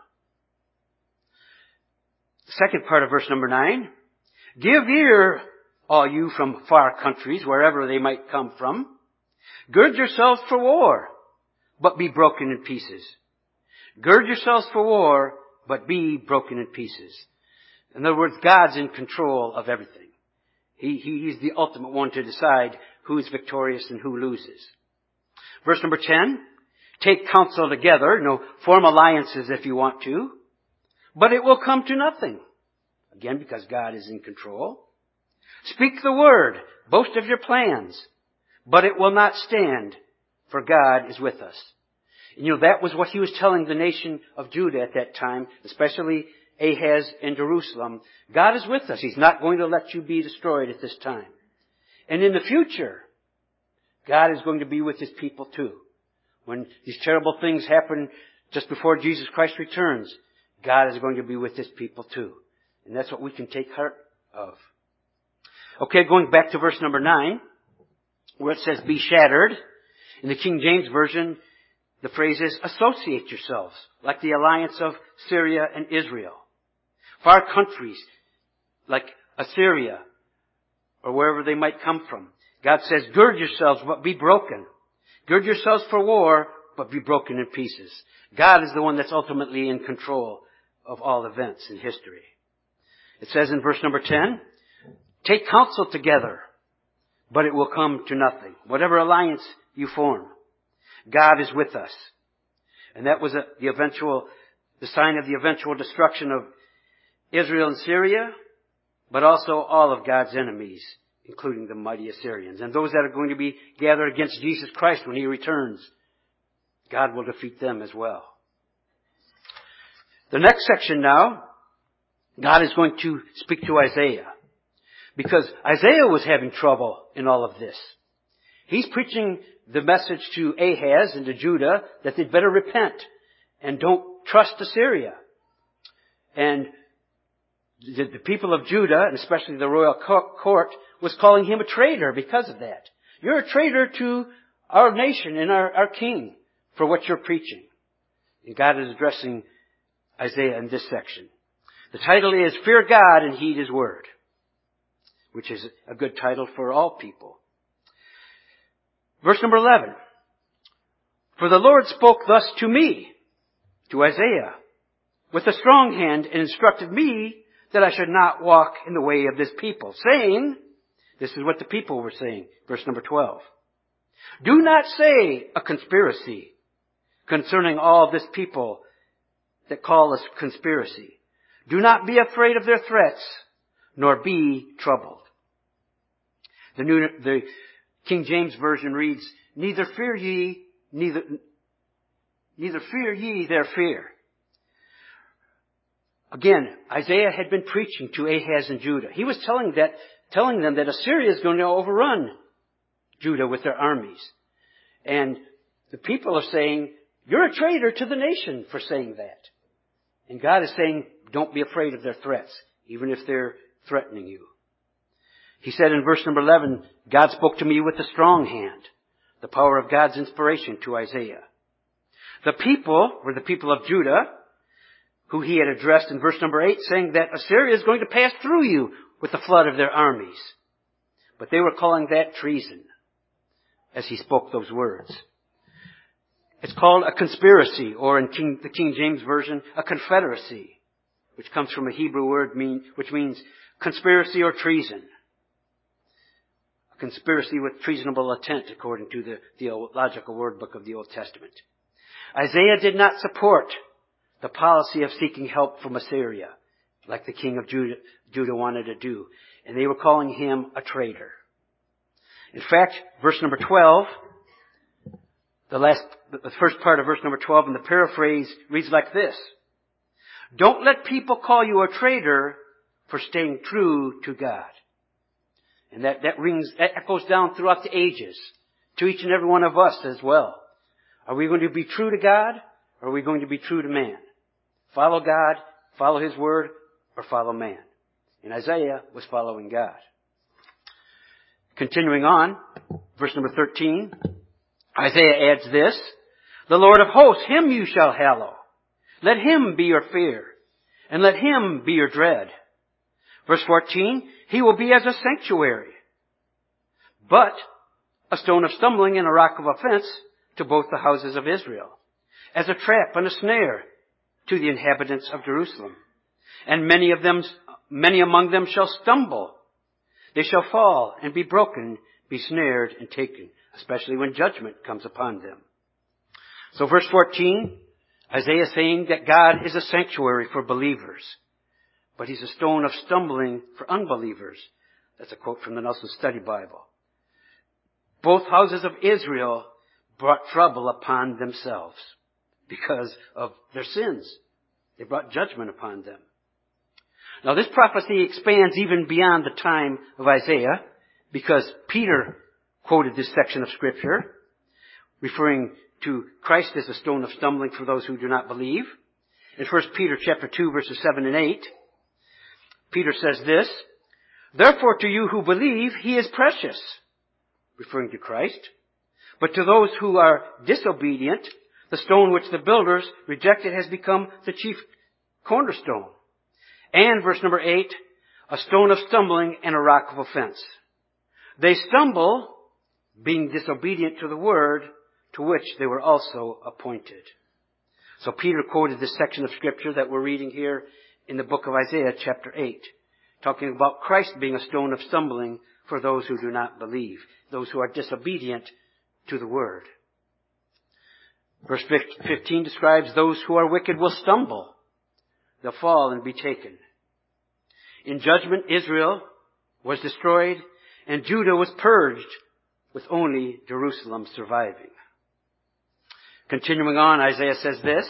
The second part of verse number nine. Give ear, all you from far countries, wherever they might come from. Gird yourselves for war, but be broken in pieces. Gird yourselves for war, but be broken in pieces. In other words, God's in control of everything. He, he, he's the ultimate one to decide who is victorious and who loses. Verse number ten. Take counsel together, you know, form alliances if you want to, but it will come to nothing. Again, because God is in control. Speak the word, boast of your plans, but it will not stand, for God is with us. And you know, that was what he was telling the nation of Judah at that time, especially Ahaz and Jerusalem. God is with us. He's not going to let you be destroyed at this time. And in the future, God is going to be with his people too. When these terrible things happen just before Jesus Christ returns, God is going to be with his people too. And that's what we can take heart of. Okay, going back to verse number nine, where it says, be shattered. In the King James Version, the phrase is, associate yourselves, like the alliance of Syria and Israel. Far countries, like Assyria, or wherever they might come from. God says, gird yourselves, but be broken. Gird yourselves for war, but be broken in pieces. God is the one that's ultimately in control of all events in history. It says in verse number ten, take counsel together, but it will come to nothing. Whatever alliance you form, God is with us. And that was a, the eventual, the sign of the eventual destruction of Israel and Syria, but also all of God's enemies, including the mighty Assyrians. And those that are going to be gathered against Jesus Christ when He returns, God will defeat them as well. The next section now, God is going to speak to Isaiah. Because Isaiah was having trouble in all of this. He's preaching the message to Ahaz and to Judah that they'd better repent and don't trust Assyria. And the, the people of Judah, and especially the royal court, was calling him a traitor because of that. You're a traitor to our nation and our, our king for what you're preaching. And God is addressing Isaiah in this section. The title is Fear God and Heed His Word, which is a good title for all people. Verse number eleven. For the Lord spoke thus to me, to Isaiah, with a strong hand, and instructed me that I should not walk in the way of this people, saying, this is what the people were saying, verse number twelve. Do not say a conspiracy concerning all this people that call us conspiracy. Do not be afraid of their threats, nor be troubled. The New, the King James Version reads, Neither fear ye, neither, neither fear ye their fear. Again, Isaiah had been preaching to Ahaz and Judah. He was telling that, telling them that Assyria is going to overrun Judah with their armies. And the people are saying, you're a traitor to the nation for saying that. And God is saying, don't be afraid of their threats, even if they're threatening you. He said in verse number eleven, God spoke to me with a strong hand, the power of God's inspiration to Isaiah. The people were the people of Judah, who he had addressed in verse number eight, saying that Assyria is going to pass through you with the flood of their armies. But they were calling that treason as he spoke those words. It's called a conspiracy, or in King, the King James Version, a confederacy, which comes from a Hebrew word mean, which means conspiracy or treason. A conspiracy with treasonable intent, according to the Theological Word Book of the Old Testament. Isaiah did not support the policy of seeking help from Assyria, like the king of Judah, Judah wanted to do. And they were calling him a traitor. In fact, verse number twelve, the last, the first part of verse number twelve in the paraphrase reads like this. Don't let people call you a traitor for staying true to God. And that, that rings, that echoes down throughout the ages to each and every one of us as well. Are we going to be true to God, or are we going to be true to man? Follow God, follow His Word, or follow man? And Isaiah was following God. Continuing on, verse number thirteen, Isaiah adds this, the Lord of hosts, Him you shall hallow. Let Him be your fear, and let Him be your dread. Verse fourteen, He will be as a sanctuary, but a stone of stumbling and a rock of offense to both the houses of Israel, as a trap and a snare to the inhabitants of Jerusalem. And many of them, many among them shall stumble. They shall fall and be broken, be snared and taken, especially when judgment comes upon them. So verse fourteen, Isaiah is saying that God is a sanctuary for believers, but He's a stone of stumbling for unbelievers. That's a quote from the Nelson Study Bible. Both houses of Israel brought trouble upon themselves because of their sins. They brought judgment upon them. Now this prophecy expands even beyond the time of Isaiah, because Peter quoted this section of Scripture, referring to Christ as a stone of stumbling for those who do not believe. In First Peter chapter two, verses seven and eight, Peter says this, Therefore to you who believe, He is precious, referring to Christ. But to those who are disobedient, the stone which the builders rejected has become the chief cornerstone. And verse number eight, a stone of stumbling and a rock of offense. They stumble, being disobedient to the word to which they were also appointed. So Peter quoted this section of Scripture that we're reading here in the book of Isaiah chapter eight, talking about Christ being a stone of stumbling for those who do not believe, those who are disobedient to the word. Verse fifteen describes those who are wicked will stumble. They'll fall and be taken. In judgment, Israel was destroyed and Judah was purged, with only Jerusalem surviving. Continuing on, Isaiah says this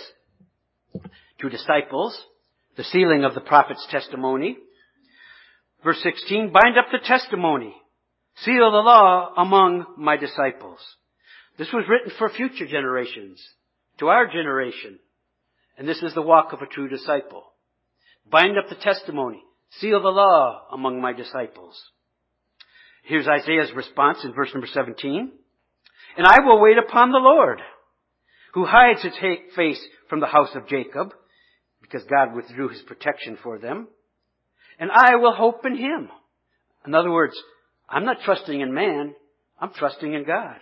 to disciples, the sealing of the prophet's testimony. Verse sixteen, bind up the testimony, seal the law among my disciples. This was written for future generations, to our generation. And this is the walk of a true disciple. Bind up the testimony, seal the law among my disciples. Here's Isaiah's response in verse number seventeen. And I will wait upon the Lord, who hides his face from the house of Jacob, because God withdrew his protection for them. And I will hope in him. In other words, I'm not trusting in man, I'm trusting in God.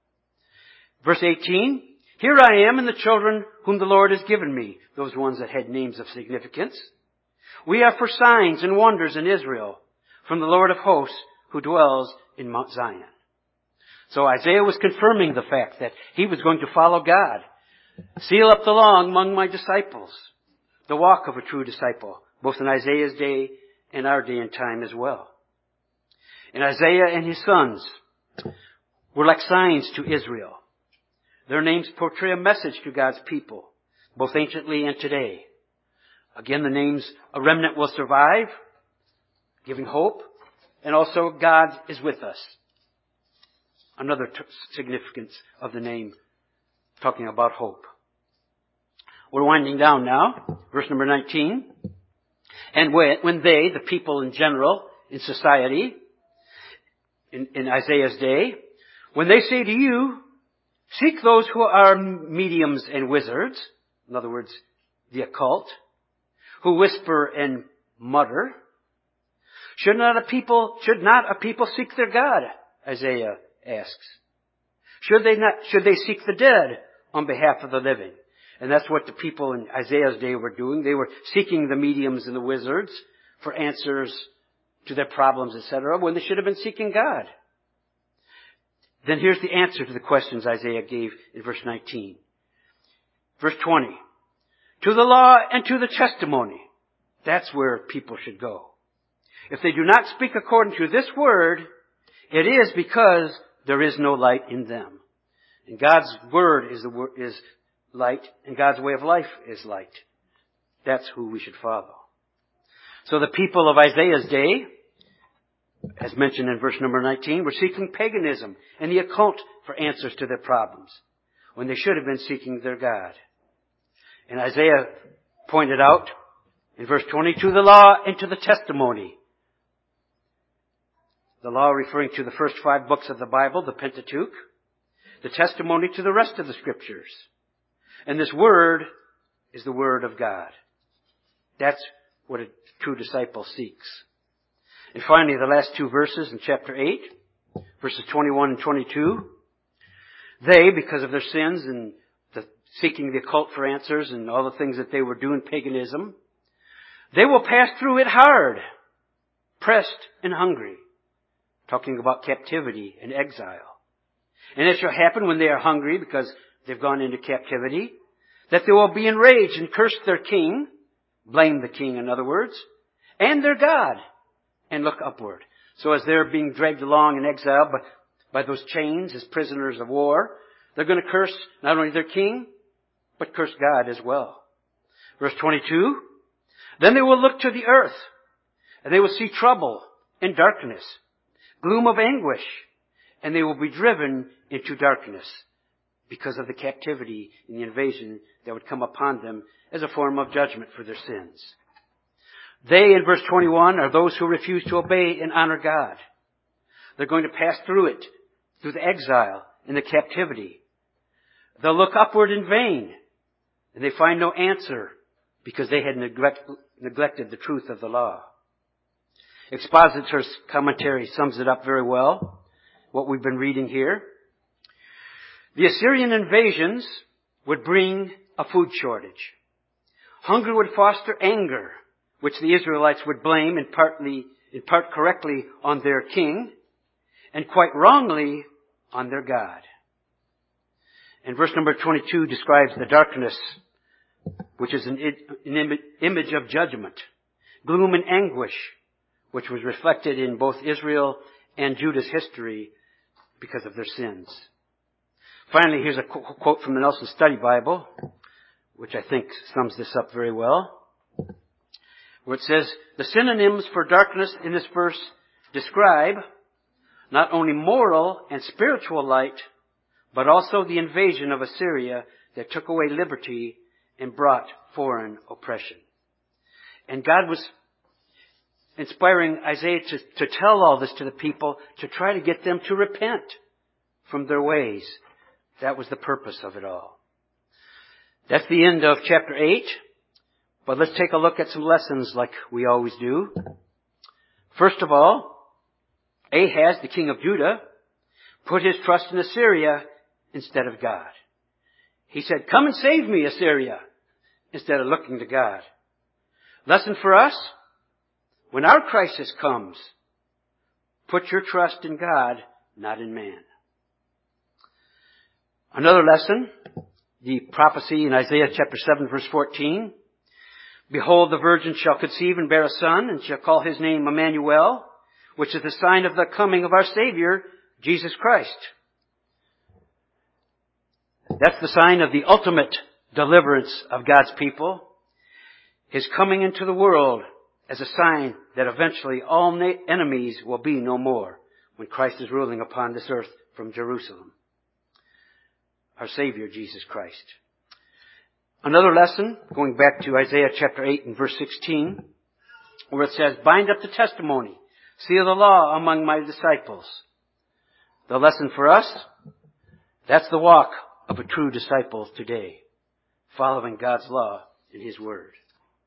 Verse eighteen, here I am and the children whom the Lord has given me, those ones that had names of significance. We are for signs and wonders in Israel, from the Lord of hosts, who dwells in Mount Zion. So Isaiah was confirming the fact that he was going to follow God. Seal up the law among my disciples. The walk of a true disciple, both in Isaiah's day and our day and time as well. And Isaiah and his sons were like signs to Israel. Their names portray a message to God's people, both anciently and today. Again, the names, a remnant will survive, giving hope, and also God is with us. Another t- significance of the name, talking about hope. We're winding down now. Verse number nineteen. And when they, the people in general, in society, in, in Isaiah's day, when they say to you, seek those who are mediums and wizards, in other words, the occult, who whisper and mutter, should not a people, should not a people seek their God? Isaiah asks. Should they not, should they seek the dead on behalf of the living? And that's what the people in Isaiah's day were doing. They were seeking the mediums and the wizards for answers to their problems, et cetera, when they should have been seeking God. Then here's the answer to the questions Isaiah gave in verse nineteen. Verse twenty. To the law and to the testimony. That's where people should go. If they do not speak according to this word, it is because there is no light in them. And God's word is the word, is light, and God's way of life is light. That's who we should follow. So the people of Isaiah's day, as mentioned in verse number nineteen, were seeking paganism and the occult for answers to their problems, when they should have been seeking their God. And Isaiah pointed out in verse twenty, to the law and to the testimony. The law referring to the first five books of the Bible, the Pentateuch. The testimony to the rest of the scriptures. And this word is the word of God. That's what a true disciple seeks. And finally, the last two verses in chapter eight, verses twenty-one and twenty-two. They, because of their sins and the seeking the occult for answers and all the things that they were doing, paganism, they will pass through it hard, pressed and hungry. Talking about captivity and exile. And it shall happen when they are hungry because they've gone into captivity, that they will be enraged and curse their king, blame the king in other words, and their God, and look upward. So as they're being dragged along in exile by, by those chains as prisoners of war, they're going to curse not only their king, but curse God as well. Verse twenty-two, then they will look to the earth, and they will see trouble and darkness, gloom of anguish, and they will be driven into darkness because of the captivity and the invasion that would come upon them as a form of judgment for their sins. They, in verse twenty-one, are those who refuse to obey and honor God. They're going to pass through it, through the exile and the captivity. They'll look upward in vain, and they find no answer because they had neglect, neglected the truth of the law. Expositor's commentary sums it up very well, what we've been reading here. The Assyrian invasions would bring a food shortage. Hunger would foster anger, which the Israelites would blame in partly, in part correctly on their king, and quite wrongly on their God. And verse number twenty-two describes the darkness, which is an, an image of judgment, gloom and anguish, which was reflected in both Israel and Judah's history because of their sins. Finally, here's a quote from the Nelson Study Bible, which I think sums this up very well, where it says, the synonyms for darkness in this verse describe not only moral and spiritual light, but also the invasion of Assyria that took away liberty and brought foreign oppression. And God was inspiring Isaiah to, to tell all this to the people, to try to get them to repent from their ways. That was the purpose of it all. That's the end of chapter eight. But let's take a look at some lessons like we always do. First of all, Ahaz, the king of Judah, put his trust in Assyria instead of God. He said, come and save me, Assyria, instead of looking to God. Lesson for us, when our crisis comes, put your trust in God, not in man. Another lesson, the prophecy in Isaiah chapter seven verse fourteen. Behold, the virgin shall conceive and bear a son, and shall call his name Emmanuel, which is the sign of the coming of our Savior, Jesus Christ. That's the sign of the ultimate deliverance of God's people. His coming into the world as a sign that eventually all na- enemies will be no more when Christ is ruling upon this earth from Jerusalem. Our Savior, Jesus Christ. Another lesson, going back to Isaiah chapter eight and verse sixteen, where it says, bind up the testimony, seal the law among my disciples. The lesson for us, that's the walk of a true disciple today, following God's law and His Word.